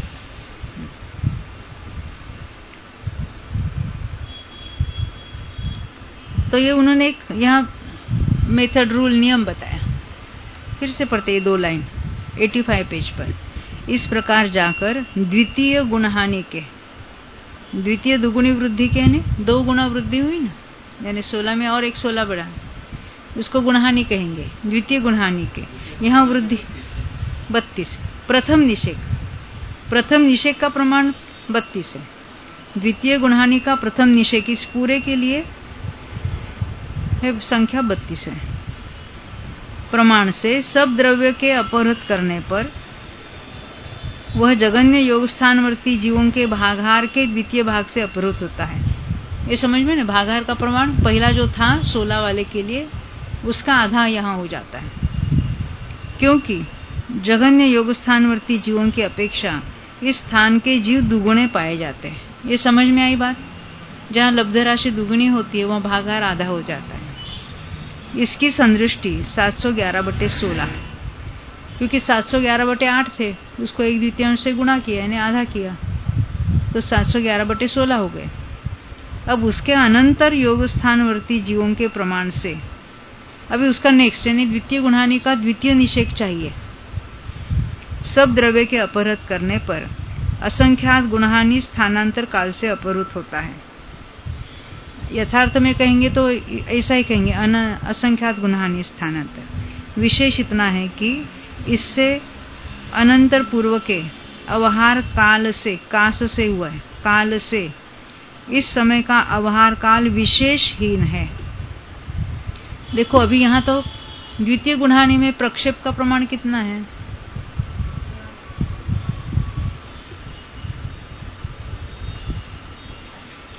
तो ये उन्होंने एक यहाँ मेथड, रूल, नियम बताया। फिर से पढ़ते हैं 2 लाइन 85 पेज पर। इस प्रकार जाकर द्वितीय गुणहानि के, द्वितीय दुगुनी वृद्धि के यानी 2 गुना वृद्धि हुई ना, यानी 16 में और एक 16 बढ़ा, उसको गुणहानि कहेंगे। द्वितीय गुणहानि के यहाँ वृद्धि 32। प्रथम निषेध का प्रमाण 32 है। द्वितीय गुणहानि का प्रथम निषेध इस पूरे के लिए है संख्या 32 है। प्रमाण से सब द्रव्य के अपहृत करने पर वह जगन्य योग स्थानवर्ती जीवों के भागार के द्वितीय भाग से अपहृत होता है। ये समझ में ना? भागार का प्रमाण पहला जो था 16 वाले के लिए, उसका आधा यहाँ हो जाता है, क्योंकि जगन्य योग स्थानवर्ती जीवों की अपेक्षा इस स्थान के जीव दुगुने पाए जाते हैं। ये समझ में आई बात? जहाँ लब्ध राशि दुगुनी होती है वहाँ भागार आधा हो जाता है। इसकी संदृष्टि 711/16, क्योंकि 711/8 थे, उसको 1/2 से गुणा किया यानी आधा किया, तो 711/16 हो गए। अब उसके अनंतर योग स्थानवर्ती जीवों के प्रमाण से अभी उसका नेक्स्ट यानी द्वितीय गुणहानि का द्वितीय निषेध चाहिए। सब द्रव्य के अपहृत करने पर असंख्यात गुणहानि स्थानांतर काल से अपहृत होता है। यथार्थ में कहेंगे तो ऐसा ही कहेंगे, असंख्यात गुणहानि स्थानांतर। विशेष इतना है कि इससे अनंतर पूर्व के अवहार काल से, कास से हुआ है, काल से इस समय का अवहार काल विशेषहीन है। देखो अभी यहाँ तो द्वितीय गुणहानि में प्रक्षेप का प्रमाण कितना है?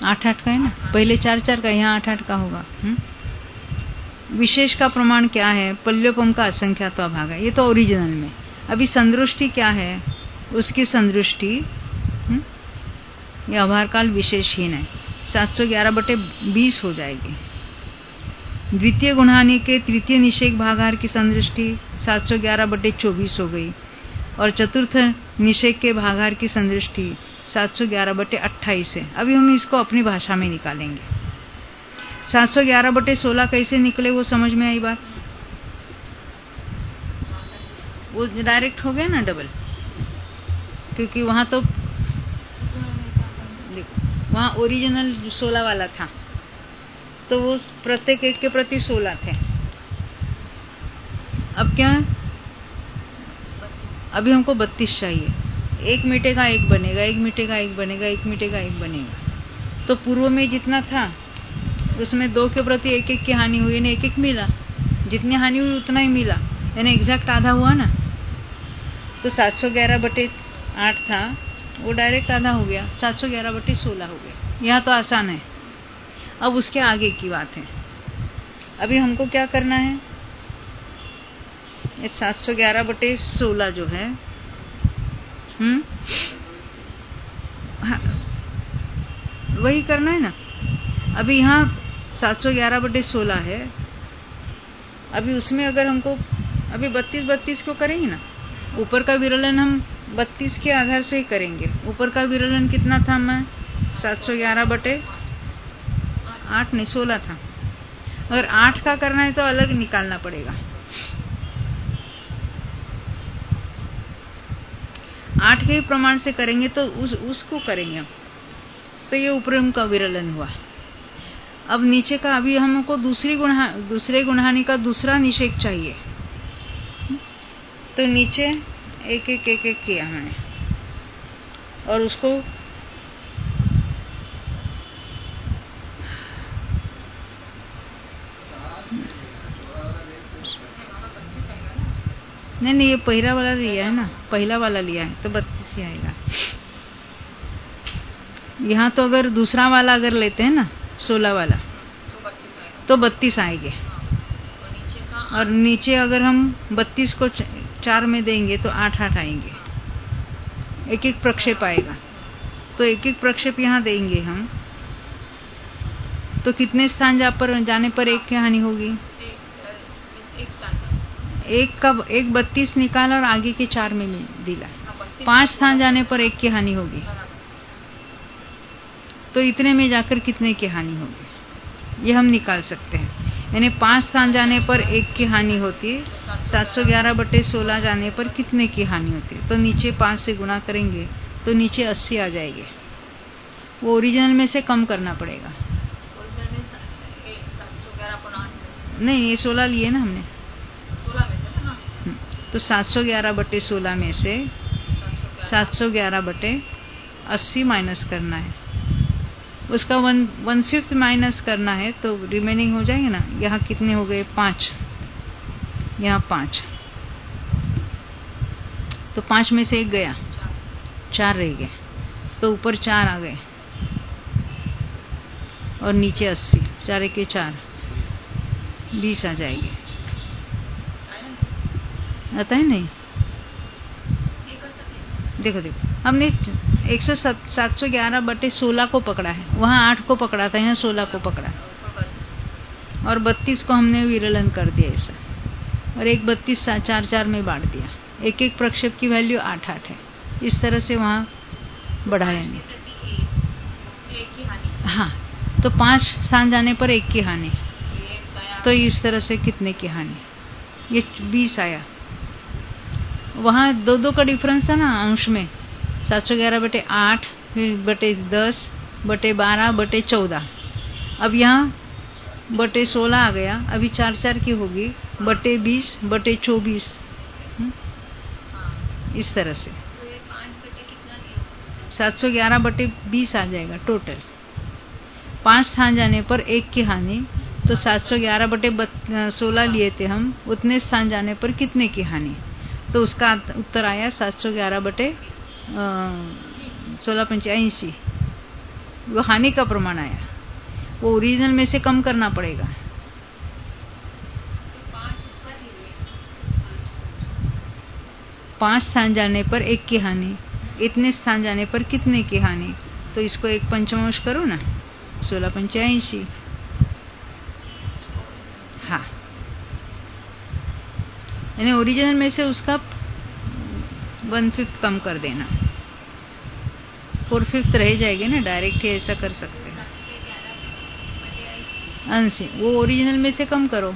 8-8 का है ना, पहले 4-4 का, यहाँ 8-8 का होगा। विशेष का प्रमाण क्या है? पल्योपम का असंख्यात्वा भाग है, ये तो ओरिजिनल में। अभी संदृष्टि क्या है? उसकी संदृष्टि ये आभारकाल विशेषहीन है, 711/20 हो जाएगी। द्वितीय गुणहानि के तृतीय निषेक भागाहार की संदृष्टि 711/24 हो गई, और चतुर्थ निषेक के भागाहार की संदृष्टि 711/28 है। अभी हम इसको अपनी भाषा में निकालेंगे। 711/16 कैसे निकले वो समझ में आई बात? वो डायरेक्ट हो गया ना डबल, क्योंकि वहां तो देखो वहां ओरिजिनल 16 वाला था, तो वो प्रत्येक एक के प्रति 16 थे। अब क्या, अभी हमको 32 चाहिए। एक मिटेगा एक बनेगा, एक मिटेगा एक बनेगा, एक मिटेगा एक बनेगा। तो पूर्व में जितना था उसमें 2 के प्रति 1-1 की हानि हुई, यानी 1-1 मिला। जितनी हानि हुई उतना ही मिला, यानी एग्जैक्ट आधा हुआ ना। तो 711/8 था, वो डायरेक्ट आधा हो गया, 711/16 हो गया। यहाँ तो आसान है। अब उसके आगे की बात है। अभी हमको क्या करना है? 711/16 जो है, हाँ, वही करना है ना। अभी यहाँ 711/16 है। अभी उसमें अगर हमको अभी 32 को करेंगे ना, ऊपर का विरलन हम 32 के आधार से ही करेंगे। ऊपर का विरलन कितना था? मैं 711/8 नहीं 16 था। अगर 8 का करना है तो अलग निकालना पड़ेगा। 8 के प्रमाण से करेंगे तो उसको करेंगे। तो ये ऊपर का विरलन हुआ। अब नीचे का, अभी हमको दूसरे गुणहानि का दूसरा निषेक चाहिए। तो नीचे एक किया मैंने, और उसको नहीं, ये पहला वाला लिया है ना, पहला वाला लिया है तो 32 ही आएगा। यहाँ तो अगर दूसरा वाला अगर लेते हैं ना, 16 वाला, तो 32 आएंगे। और नीचे अगर हम 32 को 4 में देंगे तो 8-8 आएंगे। 1-1 प्रक्षेप आएगा। तो 1-1 प्रक्षेप यहाँ देंगे हम, तो कितने स्थान जाने पर 1 की हानि होगी? एक 32 निकाला और आगे के 4 में दिला। 5 स्थान जाने पर 1 की हानि होगी। तो इतने में जाकर कितने की हानि होगी, ये हम निकाल सकते हैं। यानी 5 स्थान जाने पर 1 की हानि होती है, 711/16 जाने पर कितने की हानि होती है? तो नीचे 5 से गुणा करेंगे तो नीचे 80 आ जाएंगे। वो ओरिजिनल में से कम करना पड़ेगा। नहीं, ये 16 लिए ना हमने, तो 711/16 में से 711/80 माइनस करना है। उसका 1/5 माइनस करना है तो रिमेनिंग हो जाएंगे ना। यहाँ कितने हो गए? 5। यहाँ 5, तो 5 में से 1 गया, 4 रह गए। तो ऊपर 4 आ गए और नीचे 80, 4 के 4 20 आ जाएंगे। आता है नहीं? देखो हमने 711/16 को पकड़ा है, वहां 8 को पकड़ा था, यहाँ 16 को पकड़ा, और 32 को हमने विरलन कर दिया ऐसा, और एक 32 4-4 में बांट दिया। 1-1 प्रक्षेप की वैल्यू 8-8 है। इस तरह से वहां बढ़ाया नहीं। हाँ, तो 5 स्थान जाने पर 1 की हानि, तो इस तरह से कितने की हानि? ये 20 आया। वहां 2-2 का डिफरेंस था ना अंश में, 711/8 फिर /10/12/14। अब यहाँ /16 आ गया। अभी 4-4 की होगी, /20/24। इस तरह से 711/20 आ जाएगा टोटल। 5 स्थान जाने पर 1 की हानि, तो 711/16 लिए थे हम, उतने स्थान जाने पर कितने की हानि? तो उसका उत्तर आया 711/16 × 80। वो हानि का प्रमाण आया, वो ओरिजिनल में से कम करना पड़ेगा। 5 स्थान जाने पर 1 की हानि, इतने स्थान जाने पर कितने की हानि, तो इसको 1 पंचमांश करो ना, 16 पंचे 80। हाँ, यानी ओरिजिनल में से उसका 1/5 कम कर देना, 4/5 रह जाएगी ना, डायरेक्ट ही ऐसा कर सकते हैं। अंश वो ओरिजिनल में से कम करो,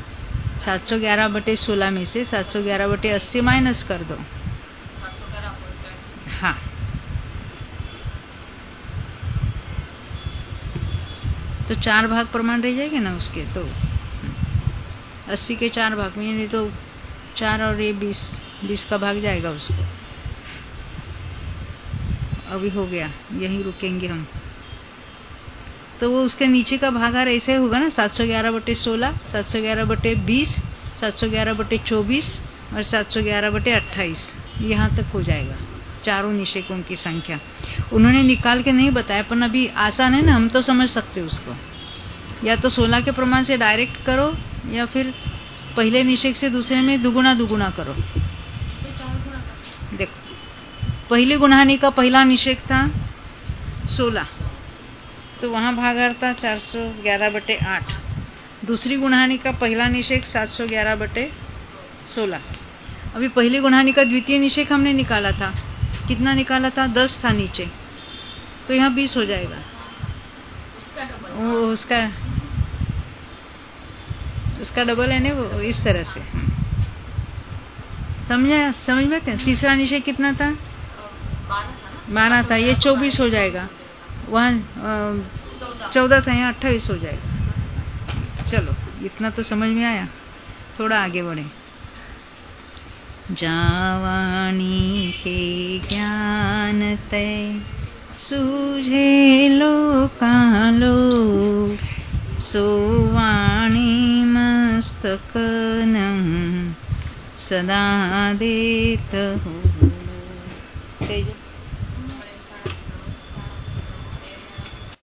711/16 में से 711/80 माइनस कर दो। हाँ, तो 4 भाग प्रमाण रह जाएंगे ना उसके, तो 80 के 4 भाग में, यानी तो 4 और ये 20 का भाग जाएगा उसको। अभी हो गया, यहीं रुकेंगे हम। तो वो उसके नीचे का भागार ऐसे होगा ना, 711/16, 711/20, 711/24 और 711/28, यहाँ तक हो जाएगा चारों निषेकों की संख्या। उन्होंने निकाल के नहीं बताया, पर अभी आसान है ना, हम तो समझ सकते उसको। या तो 16 के प्रमाण से डायरेक्ट करो, या फिर पहले निषेक से दूसरे में दुगुना करो। देखो, पहली गुणहानि का पहला निषेक था 16, तो वहां भागार था 411/8। दूसरी गुणहानि का पहला निषेक 711/16। अभी पहली गुणहानि का द्वितीय निषेक हमने निकाला था, कितना निकाला था, 10 था नीचे, तो यहाँ 20 हो जाएगा। वो उसका डबल है ना, वो इस तरह से समझ में थे। तीसरा निषेक कितना था, 12 था, ये 24 हो जाएगा। वहाँ 14 था, यहाँ 28 हो जाएगा। चलो, इतना तो समझ में आया। थोड़ा आगे बढ़े। जावानी के ज्ञान तय सूझे लोकालो, सोवाणी मस्तकनं सदा देत हो